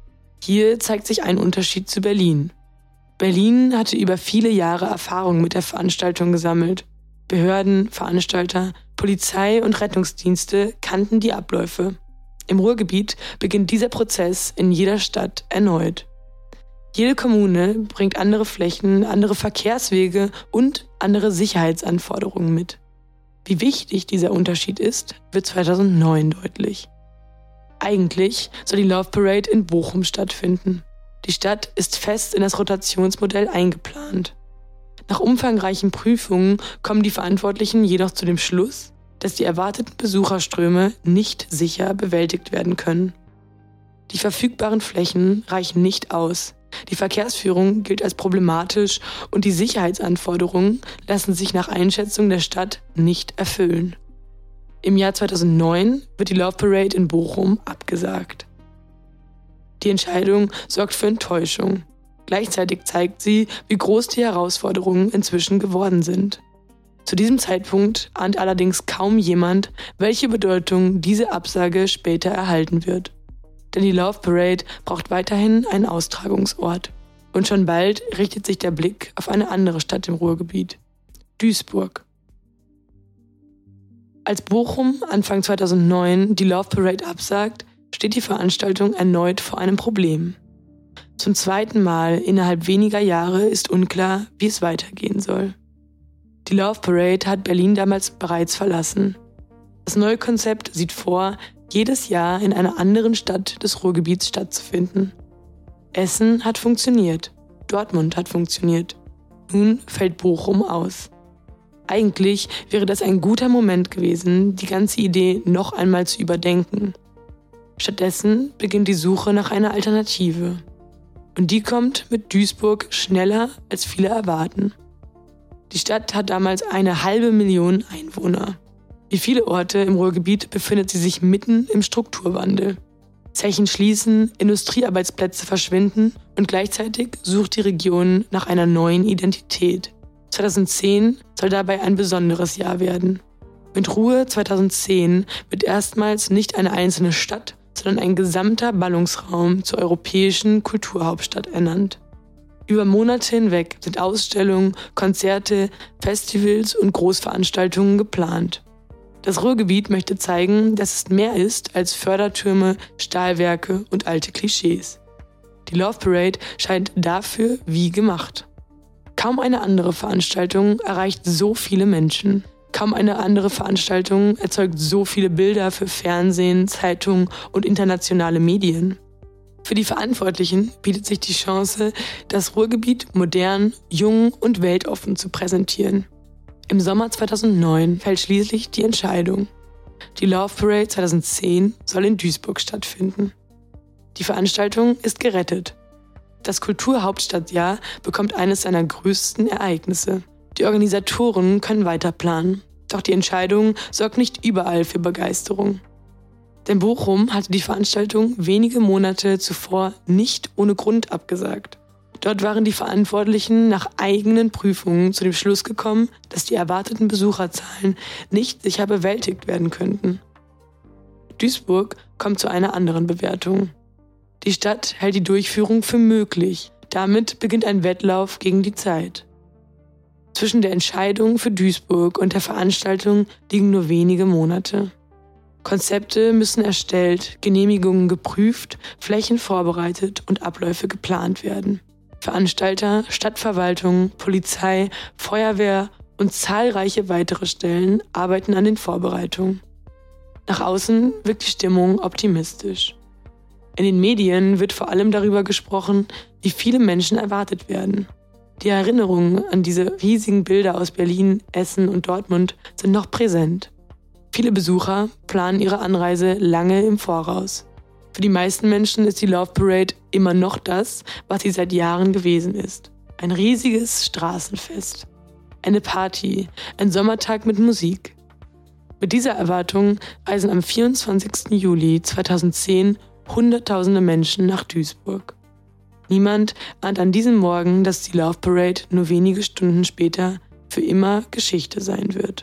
Hier zeigt sich ein Unterschied zu Berlin. Berlin hatte über viele Jahre Erfahrung mit der Veranstaltung gesammelt. Behörden, Veranstalter, Polizei und Rettungsdienste kannten die Abläufe. Im Ruhrgebiet beginnt dieser Prozess in jeder Stadt erneut. Jede Kommune bringt andere Flächen, andere Verkehrswege und andere Sicherheitsanforderungen mit. Wie wichtig dieser Unterschied ist, wird zweitausendneun deutlich. Eigentlich soll die Love Parade in Bochum stattfinden. Die Stadt ist fest in das Rotationsmodell eingeplant. Nach umfangreichen Prüfungen kommen die Verantwortlichen jedoch zu dem Schluss, dass die erwarteten Besucherströme nicht sicher bewältigt werden können. Die verfügbaren Flächen reichen nicht aus. Die Verkehrsführung gilt als problematisch und die Sicherheitsanforderungen lassen sich nach Einschätzung der Stadt nicht erfüllen. Im Jahr zweitausendneun wird die Love Parade in Bochum abgesagt. Die Entscheidung sorgt für Enttäuschung. Gleichzeitig zeigt sie, wie groß die Herausforderungen inzwischen geworden sind. Zu diesem Zeitpunkt ahnt allerdings kaum jemand, welche Bedeutung diese Absage später erhalten wird. Denn die Love Parade braucht weiterhin einen Austragungsort. Und schon bald richtet sich der Blick auf eine andere Stadt im Ruhrgebiet: Duisburg. Als Bochum Anfang zweitausendneun die Love Parade absagt, steht die Veranstaltung erneut vor einem Problem. Zum zweiten Mal innerhalb weniger Jahre ist unklar, wie es weitergehen soll. Die Love Parade hat Berlin damals bereits verlassen. Das neue Konzept sieht vor, jedes Jahr in einer anderen Stadt des Ruhrgebiets stattzufinden. Essen hat funktioniert, Dortmund hat funktioniert. Nun fällt Bochum aus. Eigentlich wäre das ein guter Moment gewesen, die ganze Idee noch einmal zu überdenken. Stattdessen beginnt die Suche nach einer Alternative. Und die kommt mit Duisburg schneller, als viele erwarten. Die Stadt hat damals eine halbe Million Einwohner. Wie viele Orte im Ruhrgebiet befindet sie sich mitten im Strukturwandel. Zechen schließen, Industriearbeitsplätze verschwinden und gleichzeitig sucht die Region nach einer neuen Identität. zweitausendzehn soll dabei ein besonderes Jahr werden. Mit Ruhe zweitausendzehn wird erstmals nicht eine einzelne Stadt, sondern ein gesamter Ballungsraum zur europäischen Kulturhauptstadt ernannt. Über Monate hinweg sind Ausstellungen, Konzerte, Festivals und Großveranstaltungen geplant. Das Ruhrgebiet möchte zeigen, dass es mehr ist als Fördertürme, Stahlwerke und alte Klischees. Die Love Parade scheint dafür wie gemacht. Kaum eine andere Veranstaltung erreicht so viele Menschen. Kaum eine andere Veranstaltung erzeugt so viele Bilder für Fernsehen, Zeitungen und internationale Medien. Für die Verantwortlichen bietet sich die Chance, das Ruhrgebiet modern, jung und weltoffen zu präsentieren. Im Sommer zweitausendneun fällt schließlich die Entscheidung. Die Love Parade zweitausendzehn soll in Duisburg stattfinden. Die Veranstaltung ist gerettet. Das Kulturhauptstadtjahr bekommt eines seiner größten Ereignisse. Die Organisatoren können weiter planen. Doch die Entscheidung sorgt nicht überall für Begeisterung. Denn Bochum hatte die Veranstaltung wenige Monate zuvor nicht ohne Grund abgesagt. Dort waren die Verantwortlichen nach eigenen Prüfungen zu dem Schluss gekommen, dass die erwarteten Besucherzahlen nicht sicher bewältigt werden könnten. Duisburg kommt zu einer anderen Bewertung. Die Stadt hält die Durchführung für möglich. Damit beginnt ein Wettlauf gegen die Zeit. Zwischen der Entscheidung für Duisburg und der Veranstaltung liegen nur wenige Monate. Konzepte müssen erstellt, Genehmigungen geprüft, Flächen vorbereitet und Abläufe geplant werden. Veranstalter, Stadtverwaltung, Polizei, Feuerwehr und zahlreiche weitere Stellen arbeiten an den Vorbereitungen. Nach außen wirkt die Stimmung optimistisch. In den Medien wird vor allem darüber gesprochen, wie viele Menschen erwartet werden. Die Erinnerungen an diese riesigen Bilder aus Berlin, Essen und Dortmund sind noch präsent. Viele Besucher planen ihre Anreise lange im Voraus. Für die meisten Menschen ist die Love Parade immer noch das, was sie seit Jahren gewesen ist. Ein riesiges Straßenfest. Eine Party, ein Sommertag mit Musik. Mit dieser Erwartung reisen am vierundzwanzigsten Juli zweitausendzehn Hunderttausende Menschen nach Duisburg. Niemand ahnt an diesem Morgen, dass die Love Parade nur wenige Stunden später für immer Geschichte sein wird.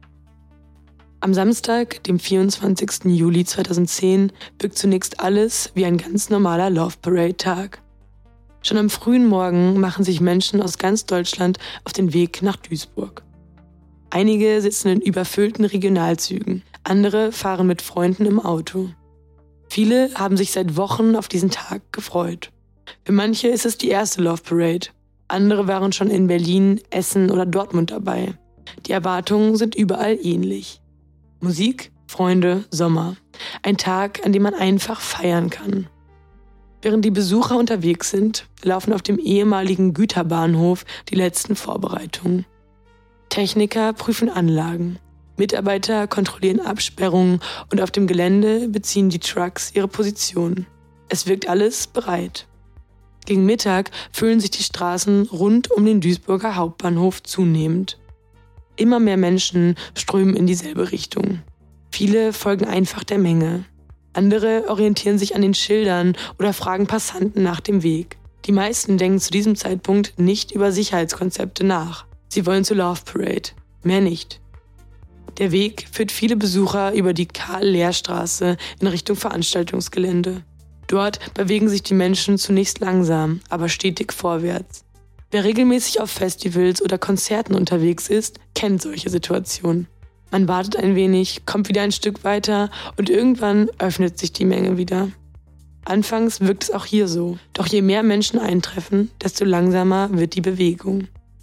Am Samstag, dem vierundzwanzigsten Juli zweitausendzehn, wirkt zunächst alles wie ein ganz normaler Love Parade-Tag. Schon am frühen Morgen machen sich Menschen aus ganz Deutschland auf den Weg nach Duisburg. Einige sitzen in überfüllten Regionalzügen, andere fahren mit Freunden im Auto. Viele haben sich seit Wochen auf diesen Tag gefreut. Für manche ist es die erste Love Parade. Andere waren schon in Berlin, Essen oder Dortmund dabei. Die Erwartungen sind überall ähnlich. Musik, Freunde, Sommer. Ein Tag, an dem man einfach feiern kann. Während die Besucher unterwegs sind, laufen auf dem ehemaligen Güterbahnhof die letzten Vorbereitungen. Techniker prüfen Anlagen. Mitarbeiter kontrollieren Absperrungen und auf dem Gelände beziehen die Trucks ihre Position. Es wirkt alles bereit. Gegen Mittag füllen sich die Straßen rund um den Duisburger Hauptbahnhof zunehmend. Immer mehr Menschen strömen in dieselbe Richtung. Viele folgen einfach der Menge. Andere orientieren sich an den Schildern oder fragen Passanten nach dem Weg. Die meisten denken zu diesem Zeitpunkt nicht über Sicherheitskonzepte nach. Sie wollen zur Love Parade. Mehr nicht. Der Weg führt viele Besucher über die Karl-Lehr-Straße in Richtung Veranstaltungsgelände. Dort bewegen sich die Menschen zunächst langsam, aber stetig vorwärts. Wer regelmäßig auf Festivals oder Konzerten unterwegs ist, kennt solche Situationen. Man wartet ein wenig, kommt wieder ein Stück weiter und irgendwann öffnet sich die Menge wieder. Anfangs wirkt es auch hier so, doch je mehr Menschen eintreffen, desto langsamer wird die Bewegung.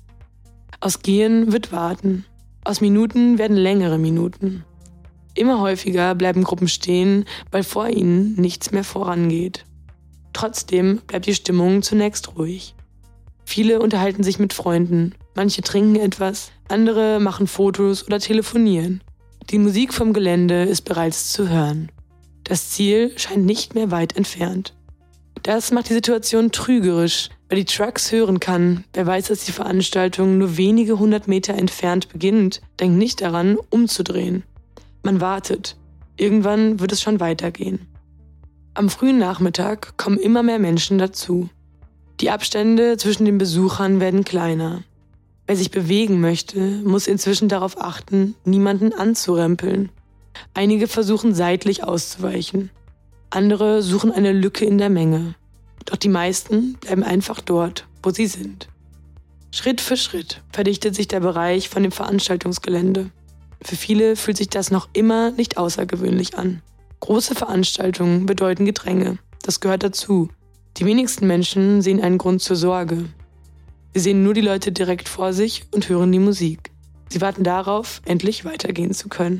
Aus Gehen wird Warten. Aus Minuten werden längere Minuten. Immer häufiger bleiben Gruppen stehen, weil vor ihnen nichts mehr vorangeht. Trotzdem bleibt die Stimmung zunächst ruhig. Viele unterhalten sich mit Freunden, manche trinken etwas, andere machen Fotos oder telefonieren. Die Musik vom Gelände ist bereits zu hören. Das Ziel scheint nicht mehr weit entfernt. Das macht die Situation trügerisch, weil die Trucks hören kann. Wer weiß, dass die Veranstaltung nur wenige hundert Meter entfernt beginnt, denkt nicht daran, umzudrehen. Man wartet. Irgendwann wird es schon weitergehen. Am frühen Nachmittag kommen immer mehr Menschen dazu. Die Abstände zwischen den Besuchern werden kleiner. Wer sich bewegen möchte, muss inzwischen darauf achten, niemanden anzurempeln. Einige versuchen seitlich auszuweichen. Andere suchen eine Lücke in der Menge. Doch die meisten bleiben einfach dort, wo sie sind. Schritt für Schritt verdichtet sich der Bereich von dem Veranstaltungsgelände. Für viele fühlt sich das noch immer nicht außergewöhnlich an. Große Veranstaltungen bedeuten Gedränge. Das gehört dazu. Die wenigsten Menschen sehen einen Grund zur Sorge. Sie sehen nur die Leute direkt vor sich und hören die Musik. Sie warten darauf, endlich weitergehen zu können.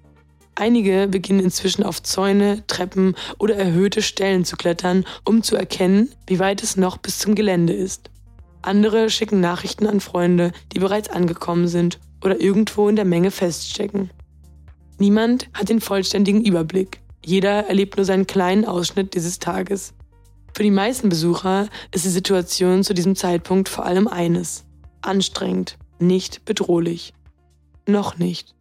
Einige beginnen inzwischen auf Zäune, Treppen oder erhöhte Stellen zu klettern, um zu erkennen, wie weit es noch bis zum Gelände ist. Andere schicken Nachrichten an Freunde, die bereits angekommen sind oder irgendwo in der Menge feststecken. Niemand hat den vollständigen Überblick. Jeder erlebt nur seinen kleinen Ausschnitt dieses Tages. Für die meisten Besucher ist die Situation zu diesem Zeitpunkt vor allem eines: anstrengend, nicht bedrohlich. Noch nicht.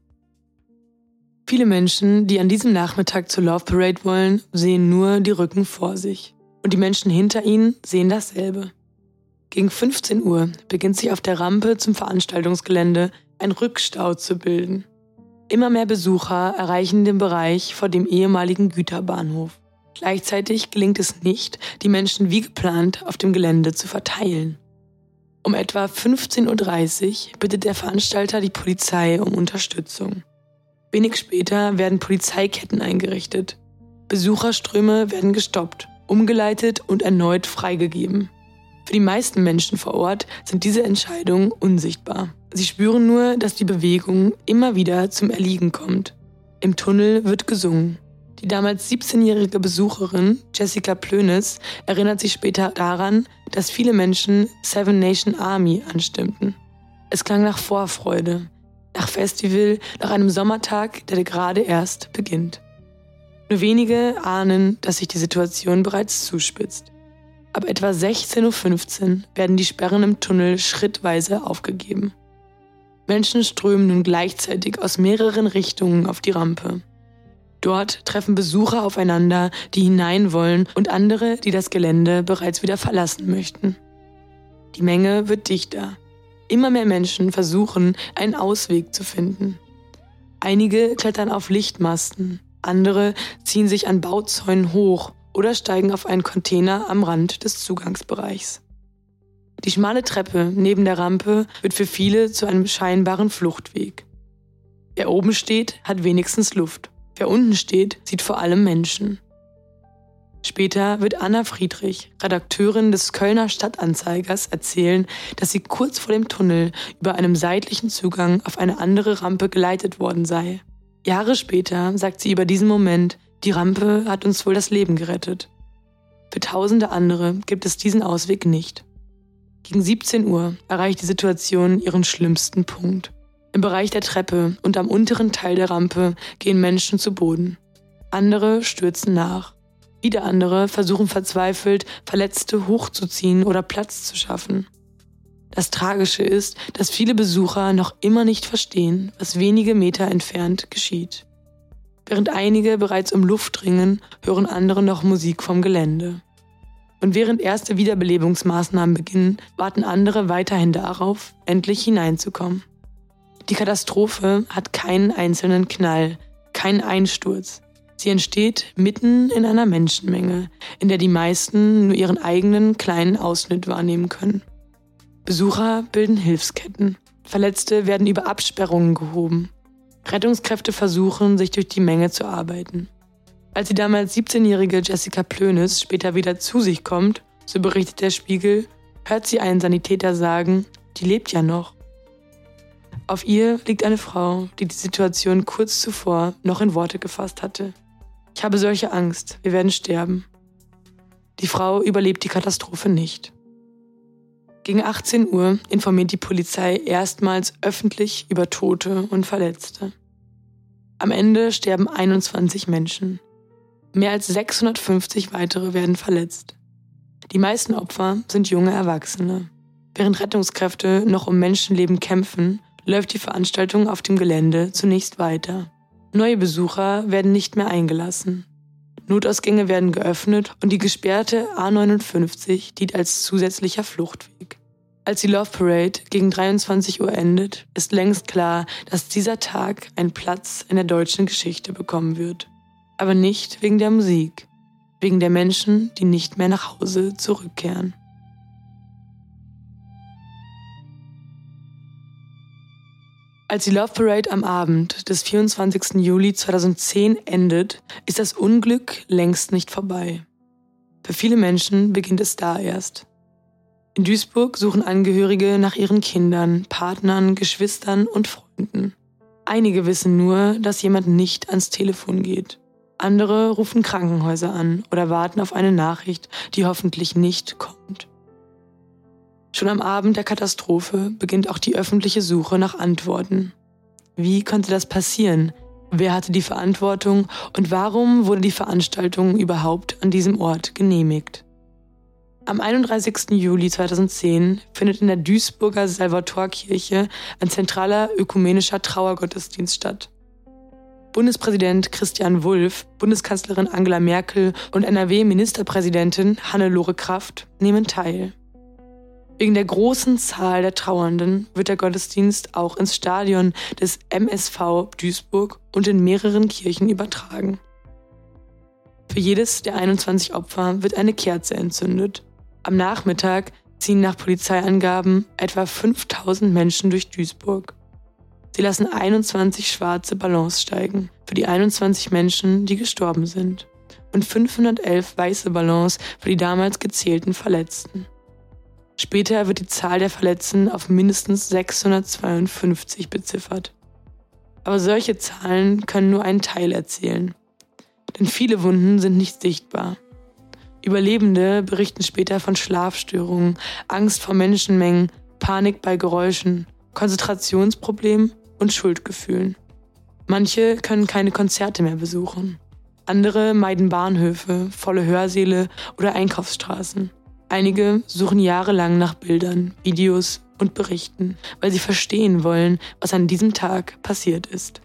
Viele Menschen, die an diesem Nachmittag zur Love Parade wollen, sehen nur die Rücken vor sich. Und die Menschen hinter ihnen sehen dasselbe. Gegen fünfzehn Uhr beginnt sich auf der Rampe zum Veranstaltungsgelände ein Rückstau zu bilden. Immer mehr Besucher erreichen den Bereich vor dem ehemaligen Güterbahnhof. Gleichzeitig gelingt es nicht, die Menschen wie geplant auf dem Gelände zu verteilen. Um etwa fünfzehn Uhr dreißig bittet der Veranstalter die Polizei um Unterstützung. Wenig später werden Polizeiketten eingerichtet. Besucherströme werden gestoppt, umgeleitet und erneut freigegeben. Für die meisten Menschen vor Ort sind diese Entscheidungen unsichtbar. Sie spüren nur, dass die Bewegung immer wieder zum Erliegen kommt. Im Tunnel wird gesungen. Die damals siebzehnjährige Besucherin Jessica Plönes erinnert sich später daran, dass viele Menschen Seven Nation Army anstimmten. Es klang nach Vorfreude, nach Festival, nach einem Sommertag, der gerade erst beginnt. Nur wenige ahnen, dass sich die Situation bereits zuspitzt. Ab etwa sechzehn Uhr fünfzehn werden die Sperren im Tunnel schrittweise aufgegeben. Menschen strömen nun gleichzeitig aus mehreren Richtungen auf die Rampe. Dort treffen Besucher aufeinander, die hinein wollen, und andere, die das Gelände bereits wieder verlassen möchten. Die Menge wird dichter. Immer mehr Menschen versuchen, einen Ausweg zu finden. Einige klettern auf Lichtmasten, andere ziehen sich an Bauzäunen hoch oder steigen auf einen Container am Rand des Zugangsbereichs. Die schmale Treppe neben der Rampe wird für viele zu einem scheinbaren Fluchtweg. Wer oben steht, hat wenigstens Luft. Wer unten steht, sieht vor allem Menschen. Später wird Anna Friedrich, Redakteurin des Kölner Stadtanzeigers, erzählen, dass sie kurz vor dem Tunnel über einem seitlichen Zugang auf eine andere Rampe geleitet worden sei. Jahre später sagt sie über diesen Moment: Die Rampe hat uns wohl das Leben gerettet. Für tausende andere gibt es diesen Ausweg nicht. Gegen siebzehn Uhr erreicht die Situation ihren schlimmsten Punkt. Im Bereich der Treppe und am unteren Teil der Rampe gehen Menschen zu Boden. Andere stürzen nach. Wieder andere versuchen verzweifelt, Verletzte hochzuziehen oder Platz zu schaffen. Das Tragische ist, dass viele Besucher noch immer nicht verstehen, was wenige Meter entfernt geschieht. Während einige bereits um Luft ringen, hören andere noch Musik vom Gelände. Und während erste Wiederbelebungsmaßnahmen beginnen, warten andere weiterhin darauf, endlich hineinzukommen. Die Katastrophe hat keinen einzelnen Knall, keinen Einsturz. Sie entsteht mitten in einer Menschenmenge, in der die meisten nur ihren eigenen kleinen Ausschnitt wahrnehmen können. Besucher bilden Hilfsketten. Verletzte werden über Absperrungen gehoben. Rettungskräfte versuchen, sich durch die Menge zu arbeiten. Als die damals siebzehnjährige Jessica Plönis später wieder zu sich kommt, so berichtet der Spiegel, hört sie einen Sanitäter sagen, die lebt ja noch. Auf ihr liegt eine Frau, die die Situation kurz zuvor noch in Worte gefasst hatte. Ich habe solche Angst, wir werden sterben. Die Frau überlebt die Katastrophe nicht. Gegen achtzehn Uhr informiert die Polizei erstmals öffentlich über Tote und Verletzte. Am Ende sterben einundzwanzig Menschen. Mehr als sechshundertfünfzig weitere werden verletzt. Die meisten Opfer sind junge Erwachsene. Während Rettungskräfte noch um Menschenleben kämpfen, läuft die Veranstaltung auf dem Gelände zunächst weiter. Neue Besucher werden nicht mehr eingelassen. Notausgänge werden geöffnet und die gesperrte A neunundfünfzig dient als zusätzlicher Fluchtweg. Als die Love Parade gegen dreiundzwanzig Uhr endet, ist längst klar, dass dieser Tag einen Platz in der deutschen Geschichte bekommen wird. Aber nicht wegen der Musik, wegen der Menschen, die nicht mehr nach Hause zurückkehren. Als die Love Parade am Abend des vierundzwanzigsten Juli zweitausendzehn endet, ist das Unglück längst nicht vorbei. Für viele Menschen beginnt es da erst. In Duisburg suchen Angehörige nach ihren Kindern, Partnern, Geschwistern und Freunden. Einige wissen nur, dass jemand nicht ans Telefon geht. Andere rufen Krankenhäuser an oder warten auf eine Nachricht, die hoffentlich nicht kommt. Schon am Abend der Katastrophe beginnt auch die öffentliche Suche nach Antworten. Wie konnte das passieren? Wer hatte die Verantwortung und warum wurde die Veranstaltung überhaupt an diesem Ort genehmigt? Am einunddreißigsten Juli zweitausendzehn findet in der Duisburger Salvatorkirche ein zentraler ökumenischer Trauergottesdienst statt. Bundespräsident Christian Wulff, Bundeskanzlerin Angela Merkel und N R W-Ministerpräsidentin Hannelore Kraft nehmen teil. Wegen der großen Zahl der Trauernden wird der Gottesdienst auch ins Stadion des M S V Duisburg und in mehreren Kirchen übertragen. Für jedes der einundzwanzig Opfer wird eine Kerze entzündet. Am Nachmittag ziehen nach Polizeiangaben etwa fünftausend Menschen durch Duisburg. Sie lassen einundzwanzig schwarze Ballons steigen für die einundzwanzig Menschen, die gestorben sind, und fünfhundertelf weiße Ballons für die damals gezählten Verletzten. Später wird die Zahl der Verletzten auf mindestens sechshundertzweiundfünfzig beziffert. Aber solche Zahlen können nur einen Teil erzählen. Denn viele Wunden sind nicht sichtbar. Überlebende berichten später von Schlafstörungen, Angst vor Menschenmengen, Panik bei Geräuschen, Konzentrationsproblemen und Schuldgefühlen. Manche können keine Konzerte mehr besuchen. Andere meiden Bahnhöfe, volle Hörsäle oder Einkaufsstraßen. Einige suchen jahrelang nach Bildern, Videos und Berichten, weil sie verstehen wollen, was an diesem Tag passiert ist.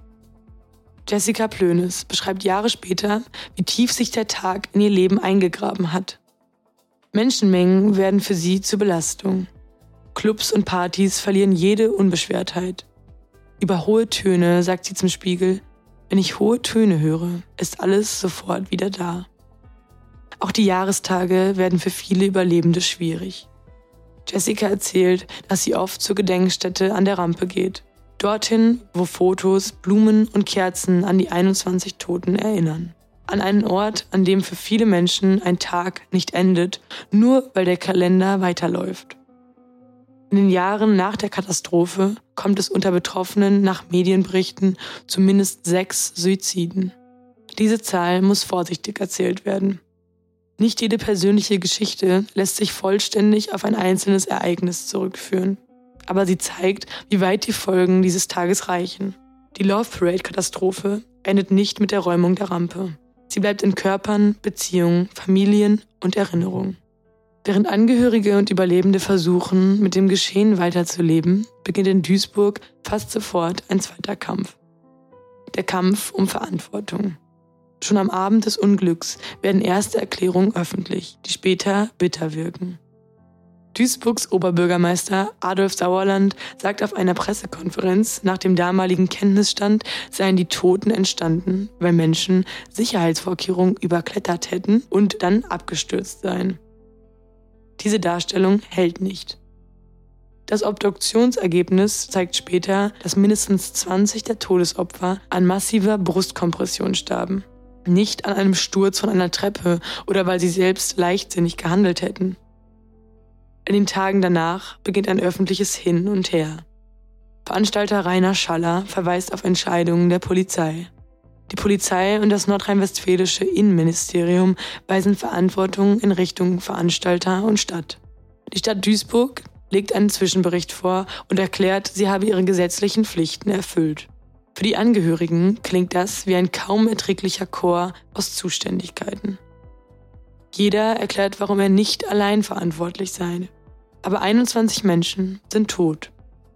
Jessica Plönis beschreibt Jahre später, wie tief sich der Tag in ihr Leben eingegraben hat. Menschenmengen werden für sie zur Belastung. Clubs und Partys verlieren jede Unbeschwertheit. Über hohe Töne sagt sie zum Spiegel, wenn ich hohe Töne höre, ist alles sofort wieder da. Auch die Jahrestage werden für viele Überlebende schwierig. Jessica erzählt, dass sie oft zur Gedenkstätte an der Rampe geht. Dorthin, wo Fotos, Blumen und Kerzen an die einundzwanzig Toten erinnern. An einen Ort, an dem für viele Menschen ein Tag nicht endet, nur weil der Kalender weiterläuft. In den Jahren nach der Katastrophe kommt es unter Betroffenen nach Medienberichten zu mindestens sechs Suiziden. Diese Zahl muss vorsichtig erzählt werden. Nicht jede persönliche Geschichte lässt sich vollständig auf ein einzelnes Ereignis zurückführen. Aber sie zeigt, wie weit die Folgen dieses Tages reichen. Die Love Parade-Katastrophe endet nicht mit der Räumung der Rampe. Sie bleibt in Körpern, Beziehungen, Familien und Erinnerungen. Während Angehörige und Überlebende versuchen, mit dem Geschehen weiterzuleben, beginnt in Duisburg fast sofort ein zweiter Kampf. Der Kampf um Verantwortung. Schon am Abend des Unglücks werden erste Erklärungen öffentlich, die später bitter wirken. Duisburgs Oberbürgermeister Adolf Sauerland sagt auf einer Pressekonferenz, nach dem damaligen Kenntnisstand seien die Toten entstanden, weil Menschen Sicherheitsvorkehrungen überklettert hätten und dann abgestürzt seien. Diese Darstellung hält nicht. Das Obduktionsergebnis zeigt später, dass mindestens zwanzig der Todesopfer an massiver Brustkompression starben. Nicht an einem Sturz von einer Treppe oder weil sie selbst leichtsinnig gehandelt hätten. In den Tagen danach beginnt ein öffentliches Hin und Her. Veranstalter Rainer Schaller verweist auf Entscheidungen der Polizei. Die Polizei und das nordrhein-westfälische Innenministerium weisen Verantwortung in Richtung Veranstalter und Stadt. Die Stadt Duisburg legt einen Zwischenbericht vor und erklärt, sie habe ihre gesetzlichen Pflichten erfüllt. Für die Angehörigen klingt das wie ein kaum erträglicher Chor aus Zuständigkeiten. Jeder erklärt, warum er nicht allein verantwortlich sei. Aber einundzwanzig Menschen sind tot.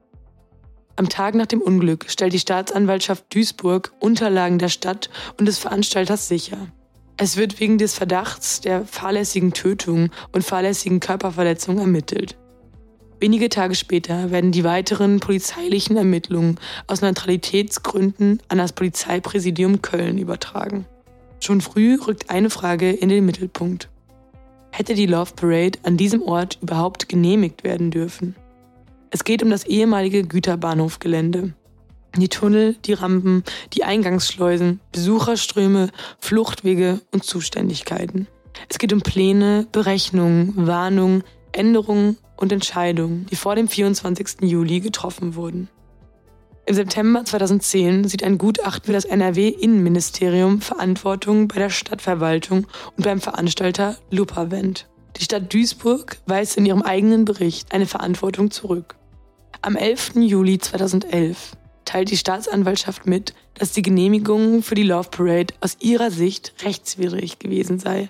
Am Tag nach dem Unglück stellt die Staatsanwaltschaft Duisburg Unterlagen der Stadt und des Veranstalters sicher. Es wird wegen des Verdachts der fahrlässigen Tötung und fahrlässigen Körperverletzung ermittelt. Wenige Tage später werden die weiteren polizeilichen Ermittlungen aus Neutralitätsgründen an das Polizeipräsidium Köln übertragen. Schon früh rückt eine Frage in den Mittelpunkt. Hätte die Love Parade an diesem Ort überhaupt genehmigt werden dürfen? Es geht um das ehemalige Güterbahnhofgelände. Die Tunnel, die Rampen, die Eingangsschleusen, Besucherströme, Fluchtwege und Zuständigkeiten. Es geht um Pläne, Berechnungen, Warnungen, Änderungen und Entscheidungen, die vor dem vierundzwanzigsten Juli getroffen wurden. Im September zweitausendzehn sieht ein Gutachten für das N R W-Innenministerium Verantwortung bei der Stadtverwaltung und beim Veranstalter Lupavent. Die Stadt Duisburg weist in ihrem eigenen Bericht eine Verantwortung zurück. Am elften Juli zweitausendelf teilt die Staatsanwaltschaft mit, dass die Genehmigung für die Love Parade aus ihrer Sicht rechtswidrig gewesen sei.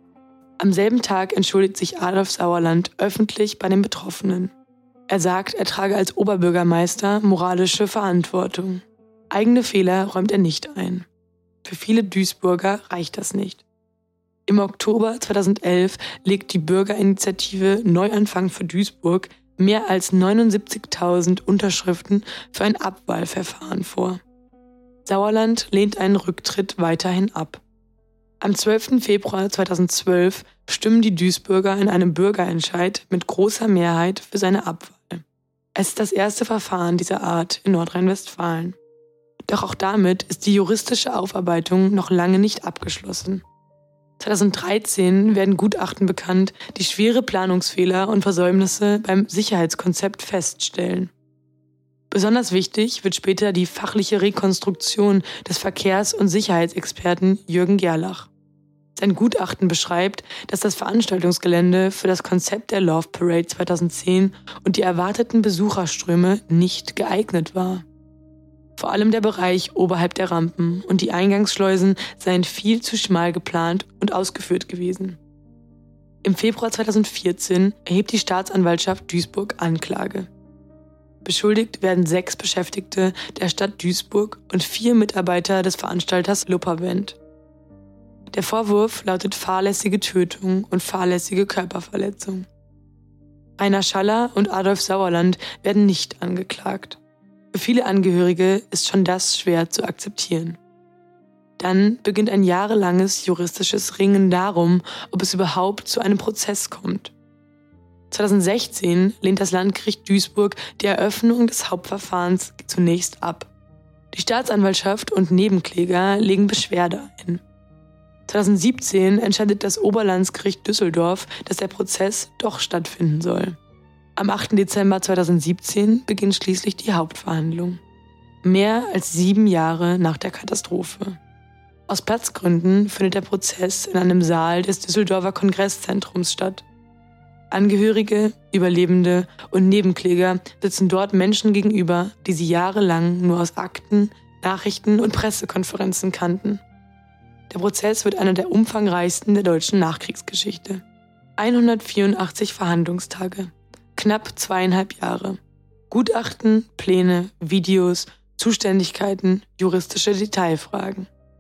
Am selben Tag entschuldigt sich Adolf Sauerland öffentlich bei den Betroffenen. Er sagt, er trage als Oberbürgermeister moralische Verantwortung. Eigene Fehler räumt er nicht ein. Für viele Duisburger reicht das nicht. Im Oktober zweitausendelf legt die Bürgerinitiative Neuanfang für Duisburg mehr als neunundsiebzigtausend Unterschriften für ein Abwahlverfahren vor. Sauerland lehnt einen Rücktritt weiterhin ab. Am zwölften Februar zweitausendzwölf stimmen die Duisburger in einem Bürgerentscheid mit großer Mehrheit für seine Abwahl. Es ist das erste Verfahren dieser Art in Nordrhein-Westfalen. Doch auch damit ist die juristische Aufarbeitung noch lange nicht abgeschlossen. zweitausenddreizehn werden Gutachten bekannt, die schwere Planungsfehler und Versäumnisse beim Sicherheitskonzept feststellen. Besonders wichtig wird später die fachliche Rekonstruktion des Verkehrs- und Sicherheitsexperten Jürgen Gerlach. Sein Gutachten beschreibt, dass das Veranstaltungsgelände für das Konzept der Love Parade zweitausendzehn und die erwarteten Besucherströme nicht geeignet war. Vor allem der Bereich oberhalb der Rampen und die Eingangsschleusen seien viel zu schmal geplant und ausgeführt gewesen. Im Februar zweitausendvierzehn erhebt die Staatsanwaltschaft Duisburg Anklage. Beschuldigt werden sechs Beschäftigte der Stadt Duisburg und vier Mitarbeiter des Veranstalters Lupavent. Der Vorwurf lautet fahrlässige Tötung und fahrlässige Körperverletzung. Rainer Schaller und Adolf Sauerland werden nicht angeklagt. Für viele Angehörige ist schon das schwer zu akzeptieren. Dann beginnt ein jahrelanges juristisches Ringen darum, ob es überhaupt zu einem Prozess kommt. zweitausendsechzehn lehnt das Landgericht Duisburg die Eröffnung des Hauptverfahrens zunächst ab. Die Staatsanwaltschaft und Nebenkläger legen Beschwerde ein. zweitausendsiebzehn entscheidet das Oberlandesgericht Düsseldorf, dass der Prozess doch stattfinden soll. Am achten Dezember zweitausendsiebzehn beginnt schließlich die Hauptverhandlung. Mehr als sieben Jahre nach der Katastrophe. Aus Platzgründen findet der Prozess in einem Saal des Düsseldorfer Kongresszentrums statt. Angehörige, Überlebende und Nebenkläger sitzen dort Menschen gegenüber, die sie jahrelang nur aus Akten, Nachrichten und Pressekonferenzen kannten. Der Prozess wird einer der umfangreichsten der deutschen Nachkriegsgeschichte. hundertvierundachtzig Verhandlungstage, knapp zweieinhalb Jahre. Gutachten, Pläne, Videos, Zuständigkeiten, juristische Detailfragen.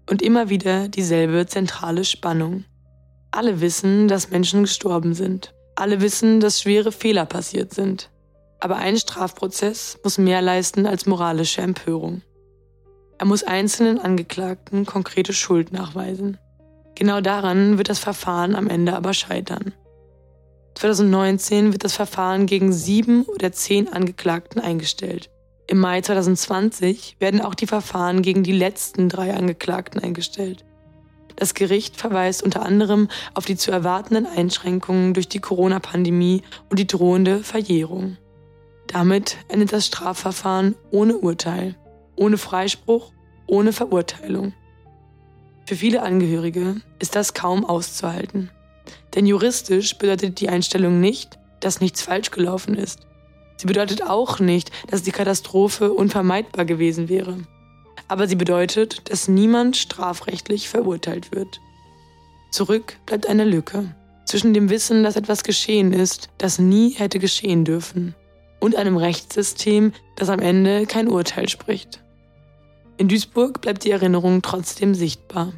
Und immer wieder dieselbe zentrale Spannung. Alle wissen, dass Menschen gestorben sind. Alle wissen, dass schwere Fehler passiert sind. Aber ein Strafprozess muss mehr leisten als moralische Empörung. Er muss einzelnen Angeklagten konkrete Schuld nachweisen. Genau daran wird das Verfahren am Ende aber scheitern. zwanzig neunzehn wird das Verfahren gegen sieben oder zehn Angeklagten eingestellt. Im Mai zwanzig zwanzig werden auch die Verfahren gegen die letzten drei Angeklagten eingestellt. Das Gericht verweist unter anderem auf die zu erwartenden Einschränkungen durch die Corona-Pandemie und die drohende Verjährung. Damit endet das Strafverfahren ohne Urteil, ohne Freispruch, ohne Verurteilung. Für viele Angehörige ist das kaum auszuhalten. Denn juristisch bedeutet die Einstellung nicht, dass nichts falsch gelaufen ist. Sie bedeutet auch nicht, dass die Katastrophe unvermeidbar gewesen wäre. Aber sie bedeutet, dass niemand strafrechtlich verurteilt wird. Zurück bleibt eine Lücke zwischen dem Wissen, dass etwas geschehen ist, das nie hätte geschehen dürfen, und einem Rechtssystem, das am Ende kein Urteil spricht. In Duisburg bleibt die Erinnerung trotzdem sichtbar.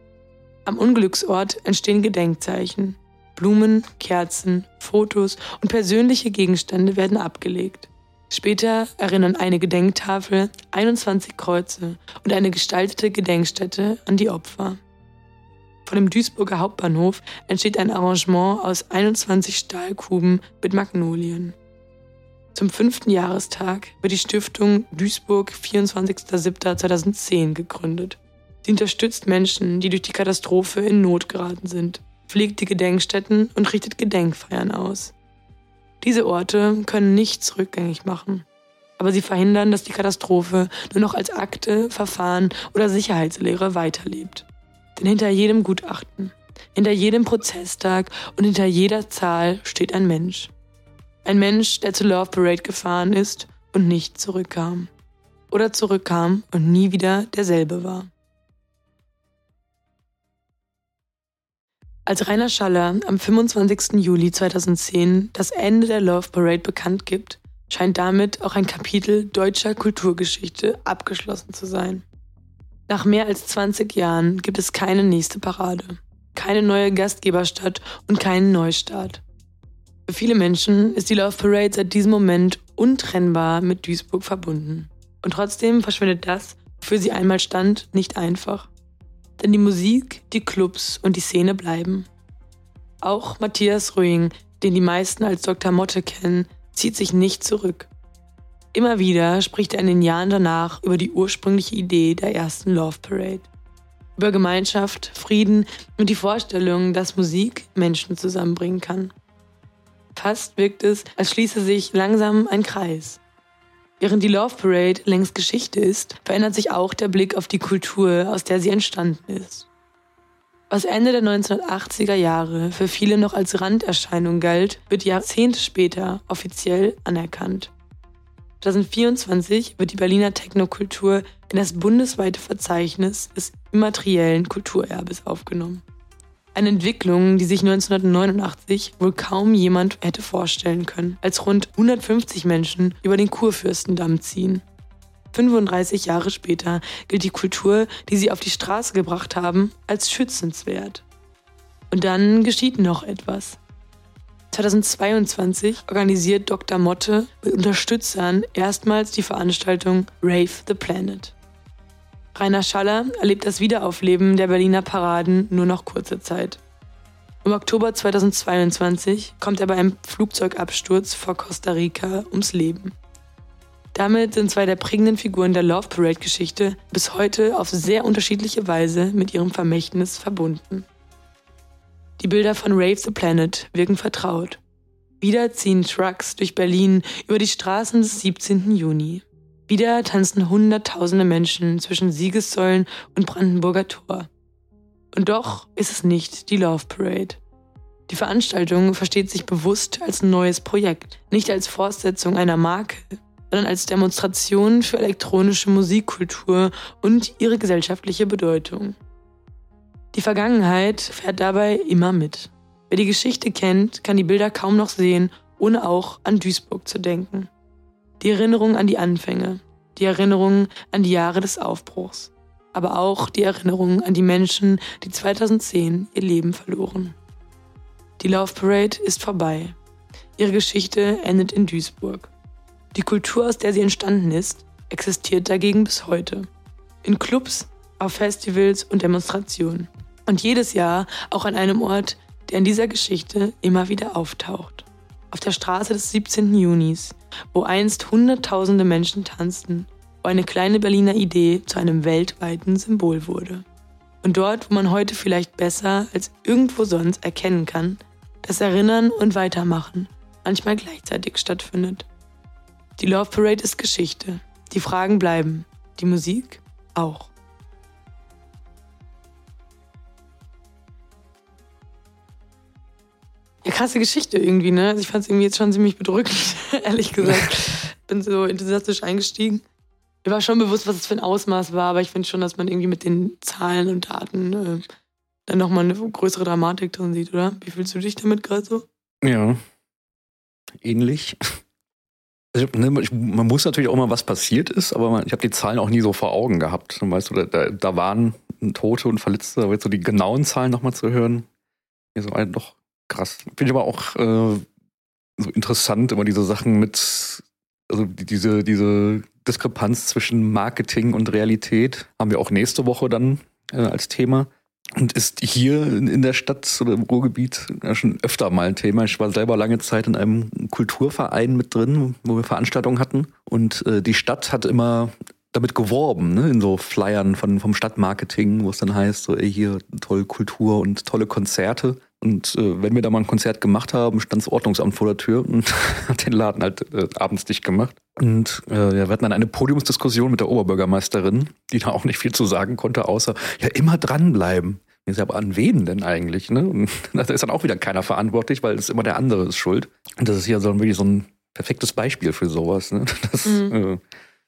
Am Unglücksort entstehen Gedenkzeichen. Blumen, Kerzen, Fotos und persönliche Gegenstände werden abgelegt. Später erinnern eine Gedenktafel, einundzwanzig Kreuze und eine gestaltete Gedenkstätte an die Opfer. Vor dem Duisburger Hauptbahnhof entsteht ein Arrangement aus einundzwanzig Stahlkuben mit Magnolien. Zum fünften Jahrestag wird die Stiftung Duisburg vierundzwanzigster siebter zweitausendzehn gegründet. Sie unterstützt Menschen, die durch die Katastrophe in Not geraten sind, pflegt die Gedenkstätten und richtet Gedenkfeiern aus. Diese Orte können nichts rückgängig machen, aber sie verhindern, dass die Katastrophe nur noch als Akte, Verfahren oder Sicherheitslehre weiterlebt. Denn hinter jedem Gutachten, hinter jedem Prozesstag und hinter jeder Zahl steht ein Mensch. Ein Mensch, der zur Love Parade gefahren ist und nicht zurückkam. Oder zurückkam und nie wieder derselbe war. Als Rainer Schaller am fünfundzwanzigsten Juli zweitausendzehn das Ende der Love Parade bekannt gibt, scheint damit auch ein Kapitel deutscher Kulturgeschichte abgeschlossen zu sein. Nach mehr als zwanzig Jahren gibt es keine nächste Parade, keine neue Gastgeberstadt und keinen Neustart. Für viele Menschen ist die Love Parade seit diesem Moment untrennbar mit Duisburg verbunden. Und trotzdem verschwindet das, wofür sie einmal stand, nicht einfach. Denn die Musik, die Clubs und die Szene bleiben. Auch Matthias Röing, den die meisten als Doktor Motte kennen, zieht sich nicht zurück. Immer wieder spricht er in den Jahren danach über die ursprüngliche Idee der ersten Love Parade. Über Gemeinschaft, Frieden und die Vorstellung, dass Musik Menschen zusammenbringen kann. Fast wirkt es, als schließe sich langsam ein Kreis. Während die Love Parade längst Geschichte ist, verändert sich auch der Blick auf die Kultur, aus der sie entstanden ist. Was Ende der neunzehnhundertachtziger Jahre für viele noch als Randerscheinung galt, wird Jahrzehnte später offiziell anerkannt. zweitausendvierundzwanzig wird die Berliner Technokultur in das bundesweite Verzeichnis des immateriellen Kulturerbes aufgenommen. Eine Entwicklung, die sich neunzehnhundertneunundachtzig wohl kaum jemand hätte vorstellen können, als rund hundertfünfzig Menschen über den Kurfürstendamm ziehen. fünfunddreißig Jahre später gilt die Kultur, die sie auf die Straße gebracht haben, als schützenswert. Und dann geschieht noch etwas. zweitausendzweiundzwanzig organisiert Doktor Motte mit Unterstützern erstmals die Veranstaltung Rave the Planet. Rainer Schaller erlebt das Wiederaufleben der Berliner Paraden nur noch kurze Zeit. Im Oktober zweitausendzweiundzwanzig kommt er bei einem Flugzeugabsturz vor Costa Rica ums Leben. Damit sind zwei der prägenden Figuren der Love Parade-Geschichte bis heute auf sehr unterschiedliche Weise mit ihrem Vermächtnis verbunden. Die Bilder von Rave the Planet wirken vertraut. Wieder ziehen Trucks durch Berlin über die Straßen des siebzehnten Juni. Wieder tanzen hunderttausende Menschen zwischen Siegessäulen und Brandenburger Tor. Und doch ist es nicht die Love Parade. Die Veranstaltung versteht sich bewusst als neues Projekt, nicht als Fortsetzung einer Marke, sondern als Demonstration für elektronische Musikkultur und ihre gesellschaftliche Bedeutung. Die Vergangenheit fährt dabei immer mit. Wer die Geschichte kennt, kann die Bilder kaum noch sehen, ohne auch an Duisburg zu denken. Die Erinnerung an die Anfänge, die Erinnerung an die Jahre des Aufbruchs. aber auch die Erinnerung an die Menschen, die zweitausendzehn ihr Leben verloren. Die Love Parade ist vorbei. Ihre Geschichte endet in Duisburg. Die Kultur, aus der sie entstanden ist, existiert dagegen bis heute. In Clubs, auf Festivals und Demonstrationen. Und jedes Jahr auch an einem Ort, der in dieser Geschichte immer wieder auftaucht. Auf der Straße des siebzehnten Junis, wo einst hunderttausende Menschen tanzten, wo eine kleine Berliner Idee zu einem weltweiten Symbol wurde. Und dort, wo man heute vielleicht besser als irgendwo sonst erkennen kann, dass Erinnern und Weitermachen manchmal gleichzeitig stattfindet. Die Love Parade ist Geschichte. Die Fragen bleiben. Die Musik auch. Ja, krasse Geschichte irgendwie, ne? Also ich fand es irgendwie jetzt schon ziemlich bedrückend, ehrlich gesagt. Bin so enthusiastisch eingestiegen. Mir war schon bewusst, was es für ein Ausmaß war, aber ich finde schon, dass man irgendwie mit den Zahlen und Daten äh, dann nochmal eine größere Dramatik drin sieht, oder? Wie fühlst du dich damit gerade so? Ja, ähnlich. Also, ne, ich, man muss natürlich auch mal, was passiert ist, aber man, ich habe die Zahlen auch nie so vor Augen gehabt. Und weißt du, da, da waren Tote und Verletzte, aber jetzt so die genauen Zahlen nochmal zu hören, ist so ein, doch krass. Finde ich aber auch äh, so interessant, immer diese Sachen mit, also die, diese, diese Diskrepanz zwischen Marketing und Realität haben wir auch nächste Woche dann äh, als Thema. Und ist hier in der Stadt oder im Ruhrgebiet ja, schon öfter mal ein Thema. Ich war selber lange Zeit in einem Kulturverein mit drin, wo wir Veranstaltungen hatten. Und äh, die Stadt hat immer damit geworben, ne, in so Flyern von, vom Stadtmarketing, wo es dann heißt, so, ey, hier tolle Kultur und tolle Konzerte. Und äh, wenn wir da mal ein Konzert gemacht haben, stand das Ordnungsamt vor der Tür und hat den Laden halt äh, abends dicht gemacht. Und äh, ja, wir hatten dann eine Podiumsdiskussion mit der Oberbürgermeisterin, die da auch nicht viel zu sagen konnte, außer, ja, immer dranbleiben. Ich sag, aber an wen denn eigentlich? Ne? Und da ist dann auch wieder keiner verantwortlich, weil es immer der andere ist schuld. Und das ist ja so wirklich so ein perfektes Beispiel für sowas. Ne? Das, mhm. äh,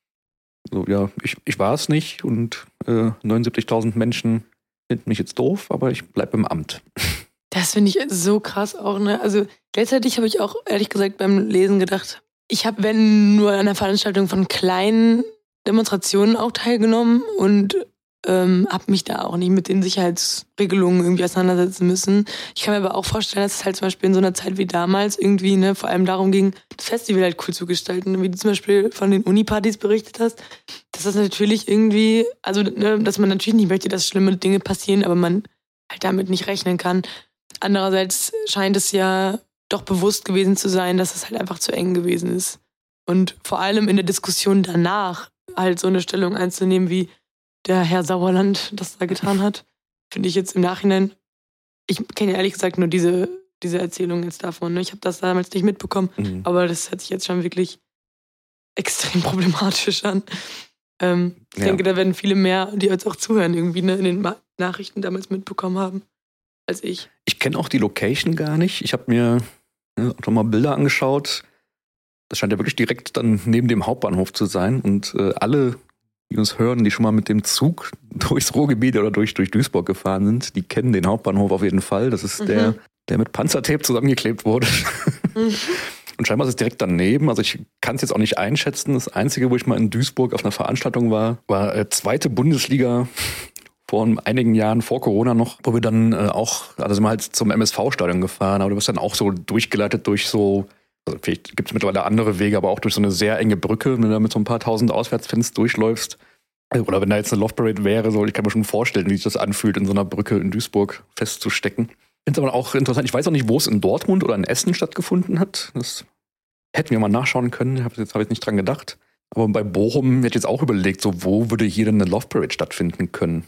so, ja, ich, ich war es nicht und äh, neunundsiebzigtausend Menschen finden mich jetzt doof, aber ich bleib im Amt. Das finde ich so krass auch, ne? Also gleichzeitig habe ich auch ehrlich gesagt beim Lesen gedacht, ich habe, wenn nur an der Veranstaltung von kleinen Demonstrationen auch teilgenommen und ähm, habe mich da auch nicht mit den Sicherheitsregelungen irgendwie auseinandersetzen müssen. Ich kann mir aber auch vorstellen, dass es halt zum Beispiel in so einer Zeit wie damals irgendwie, ne, vor allem darum ging, das Festival halt cool zu gestalten, wie du zum Beispiel von den Uni-Partys berichtet hast, dass das natürlich irgendwie, also ne, dass man natürlich nicht möchte, dass schlimme Dinge passieren, aber man halt damit nicht rechnen kann. Andererseits scheint es ja doch bewusst gewesen zu sein, dass es halt einfach zu eng gewesen ist. Und vor allem in der Diskussion danach halt so eine Stellung einzunehmen, wie der Herr Sauerland das da getan hat, finde ich jetzt im Nachhinein, ich kenne ja ehrlich gesagt nur diese, diese Erzählung jetzt davon. Ne? Ich habe das damals nicht mitbekommen, mhm. aber das hört sich jetzt schon wirklich extrem problematisch an. Ähm, ich ja. denke, da werden viele mehr, die jetzt auch zuhören, irgendwie ne, in den Ma- Nachrichten damals mitbekommen haben, als ich. Ich kenne auch die Location gar nicht. Ich habe mir ja, auch schon mal Bilder angeschaut. Das scheint ja wirklich direkt dann neben dem Hauptbahnhof zu sein. Und äh, alle, die uns hören, die schon mal mit dem Zug durchs Ruhrgebiet oder durch, durch Duisburg gefahren sind, die kennen den Hauptbahnhof auf jeden Fall. Das ist mhm. der, der mit Panzertape zusammengeklebt wurde. Mhm. Und scheinbar ist es direkt daneben. Also ich kann es jetzt auch nicht einschätzen. Das Einzige, wo ich mal in Duisburg auf einer Veranstaltung war, war äh, zweite Bundesliga vor einigen Jahren, vor Corona noch, wo wir dann äh, auch, also sind wir halt zum M S V-Stadion gefahren, aber du wirst dann auch so durchgeleitet durch so, also vielleicht gibt es mittlerweile andere Wege, aber auch durch so eine sehr enge Brücke, wenn du da mit so ein paar tausend Auswärtsfans durchläufst. Oder wenn da jetzt eine Love Parade wäre, so, ich kann mir schon vorstellen, wie sich das anfühlt, in so einer Brücke in Duisburg festzustecken. Ich finde es aber auch interessant, ich weiß auch nicht, wo es in Dortmund oder in Essen stattgefunden hat. Das hätten wir mal nachschauen können, jetzt habe ich nicht dran gedacht. Aber bei Bochum hätte ich jetzt auch überlegt, so, wo würde hier denn eine Love Parade stattfinden können?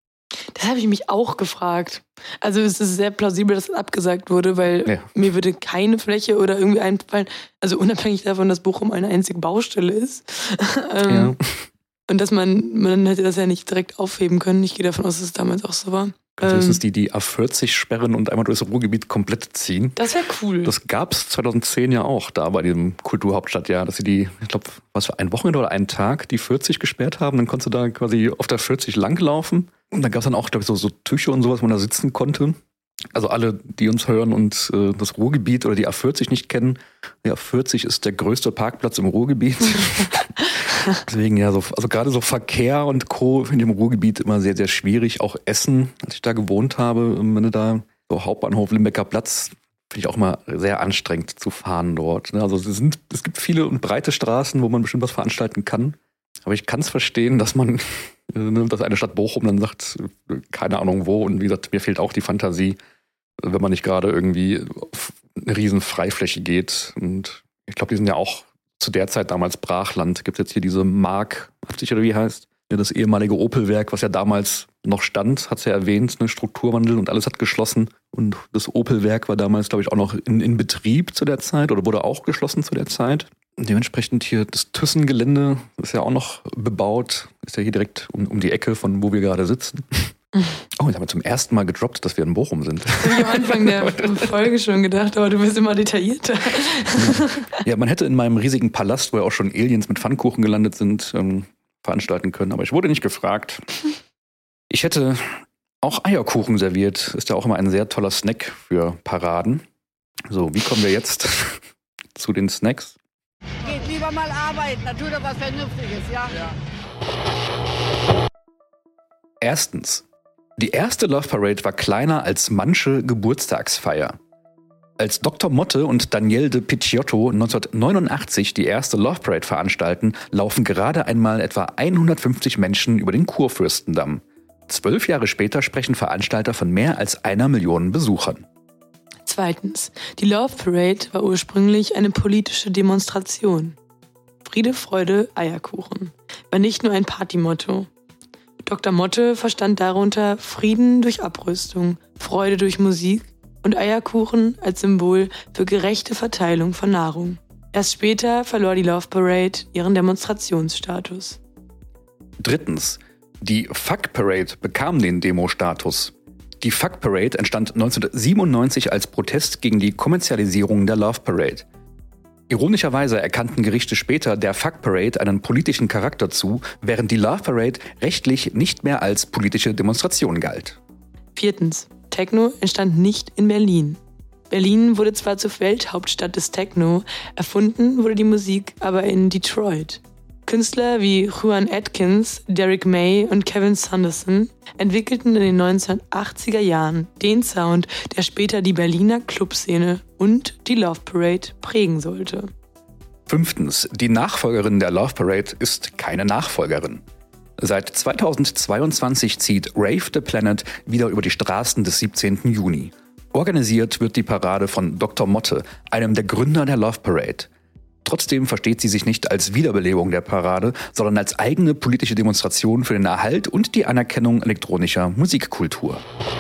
Das habe ich mich auch gefragt. Also es ist sehr plausibel, dass es abgesagt wurde, weil ja. mir würde keine Fläche oder irgendwie einfallen, also unabhängig davon, dass Bochum eine einzige Baustelle ist. ähm, ja. Und dass man, man hätte das ja nicht direkt aufheben können. Ich gehe davon aus, dass es damals auch so war. Also höchstens die, die A vierzig sperren und einmal durchs Ruhrgebiet komplett ziehen. Das wäre cool. Das gab es zweitausendzehn ja auch, da bei diesem Kulturhauptstadtjahr, dass sie die, ich glaube, was für ein Wochenende oder einen Tag, die vierzig gesperrt haben. Dann konntest du da quasi auf der vierzig langlaufen. Und da gab es dann auch, glaube ich, so, so Tücher und sowas, wo man da sitzen konnte. Also alle, die uns hören und äh, das Ruhrgebiet oder die A vierzig nicht kennen, die A vierzig ist der größte Parkplatz im Ruhrgebiet. Deswegen ja, so, also gerade so Verkehr und Co. finde ich im Ruhrgebiet immer sehr, sehr schwierig. Auch Essen, als ich da gewohnt habe, wenn du da so Hauptbahnhof Limbecker Platz, finde ich auch mal sehr anstrengend zu fahren dort. Also es, sind, es gibt viele und breite Straßen, wo man bestimmt was veranstalten kann. Aber ich kann es verstehen, dass man, dass eine Stadt Bochum dann sagt, keine Ahnung wo. Und wie gesagt, mir fehlt auch die Fantasie, wenn man nicht gerade irgendwie auf eine riesen Freifläche geht. Und ich glaube, die sind ja auch zu der Zeit damals Brachland. Gibt es jetzt hier diese Mark, oder wie heißt? Ja, das ehemalige Opel-Werk, was ja damals noch stand, hat es ja erwähnt, ne, Strukturwandel und alles hat geschlossen. Und das Opel-Werk war damals, glaube ich, auch noch in, in Betrieb zu der Zeit oder wurde auch geschlossen zu der Zeit. Und dementsprechend hier das Thyssen-Gelände ist ja auch noch bebaut. Ist ja hier direkt um, um die Ecke, von wo wir gerade sitzen. Oh, jetzt haben wir zum ersten Mal gedroppt, dass wir in Bochum sind. Das habe ich am Anfang der Folge schon gedacht, aber du bist immer detaillierter. Ja, man hätte in meinem riesigen Palast, wo ja auch schon Aliens mit Pfannkuchen gelandet sind, ähm, veranstalten können. Aber ich wurde nicht gefragt. Ich hätte auch Eierkuchen serviert. Ist ja auch immer ein sehr toller Snack für Paraden. So, wie kommen wir jetzt zu den Snacks? Geht lieber mal arbeiten, dann tut er was Vernünftiges, ja? Ja. Erstens. Die erste Love Parade war kleiner als manche Geburtstagsfeier. Als Doktor Motte und Daniel de Picciotto neunzehnhundertneunundachtzig die erste Love Parade veranstalten, laufen gerade einmal etwa hundertfünfzig Menschen über den Kurfürstendamm. Zwölf Jahre später sprechen Veranstalter von mehr als einer Million Besuchern. Zweitens. Die Love Parade war ursprünglich eine politische Demonstration. Friede, Freude, Eierkuchen war nicht nur ein Partymotto. Doktor Motte verstand darunter Frieden durch Abrüstung, Freude durch Musik und Eierkuchen als Symbol für gerechte Verteilung von Nahrung. Erst später verlor die Love Parade ihren Demonstrationsstatus. Drittens. Die Fuck Parade bekam den Demo-Status. Die Fuck Parade entstand neunzehnhundertsiebenundneunzig als Protest gegen die Kommerzialisierung der Love Parade. Ironischerweise erkannten Gerichte später der Fuck Parade einen politischen Charakter zu, während die Love Parade rechtlich nicht mehr als politische Demonstration galt. Viertens. Techno entstand nicht in Berlin. Berlin wurde zwar zur Welthauptstadt des Techno, erfunden wurde die Musik aber in Detroit. Künstler wie Juan Atkins, Derek May und Kevin Saunderson entwickelten in den neunzehnhundertachtziger Jahren den Sound, der später die Berliner Clubszene und die Love Parade prägen sollte. Fünftens. Die Nachfolgerin der Love Parade ist keine Nachfolgerin. Seit zweitausendzweiundzwanzig zieht Rave the Planet wieder über die Straßen des siebzehnten Juni. Organisiert wird die Parade von Doktor Motte, einem der Gründer der Love Parade. Trotzdem versteht sie sich nicht als Wiederbelebung der Parade, sondern als eigene politische Demonstration für den Erhalt und die Anerkennung elektronischer Musikkultur.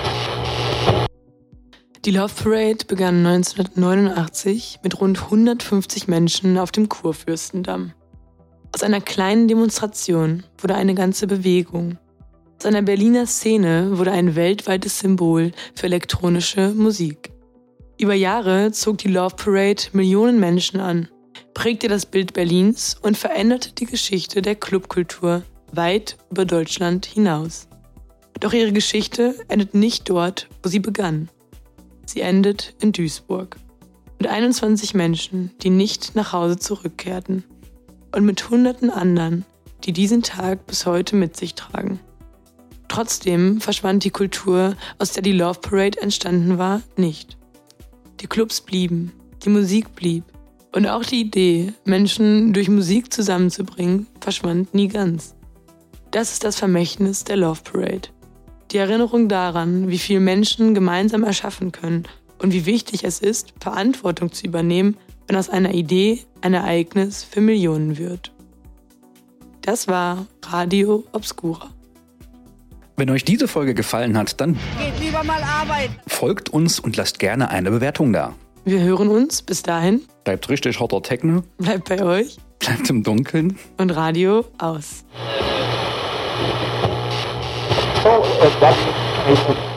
Die Love Parade begann neunzehnhundertneunundachtzig mit rund hundertfünfzig Menschen auf dem Kurfürstendamm. Aus einer kleinen Demonstration wurde eine ganze Bewegung. Aus einer Berliner Szene wurde ein weltweites Symbol für elektronische Musik. Über Jahre zog die Love Parade Millionen Menschen an, prägte das Bild Berlins und veränderte die Geschichte der Clubkultur weit über Deutschland hinaus. Doch ihre Geschichte endet nicht dort, wo sie begann. Sie endet in Duisburg. Mit einundzwanzig Menschen, die nicht nach Hause zurückkehrten. Und mit hunderten anderen, die diesen Tag bis heute mit sich tragen. Trotzdem verschwand die Kultur, aus der die Love Parade entstanden war, nicht. Die Clubs blieben, die Musik blieb. Und auch die Idee, Menschen durch Musik zusammenzubringen, verschwand nie ganz. Das ist das Vermächtnis der Love Parade. Die Erinnerung daran, wie viel Menschen gemeinsam erschaffen können und wie wichtig es ist, Verantwortung zu übernehmen, wenn aus einer Idee ein Ereignis für Millionen wird. Das war Radio Obscura. Wenn euch diese Folge gefallen hat, dann Geht lieber mal arbeiten. Folgt uns und lasst gerne eine Bewertung da. Wir hören uns. Bis dahin. Bleibt richtig hotter Techno. Bleibt bei euch. Bleibt im Dunkeln. Und Radio aus. So, uh, that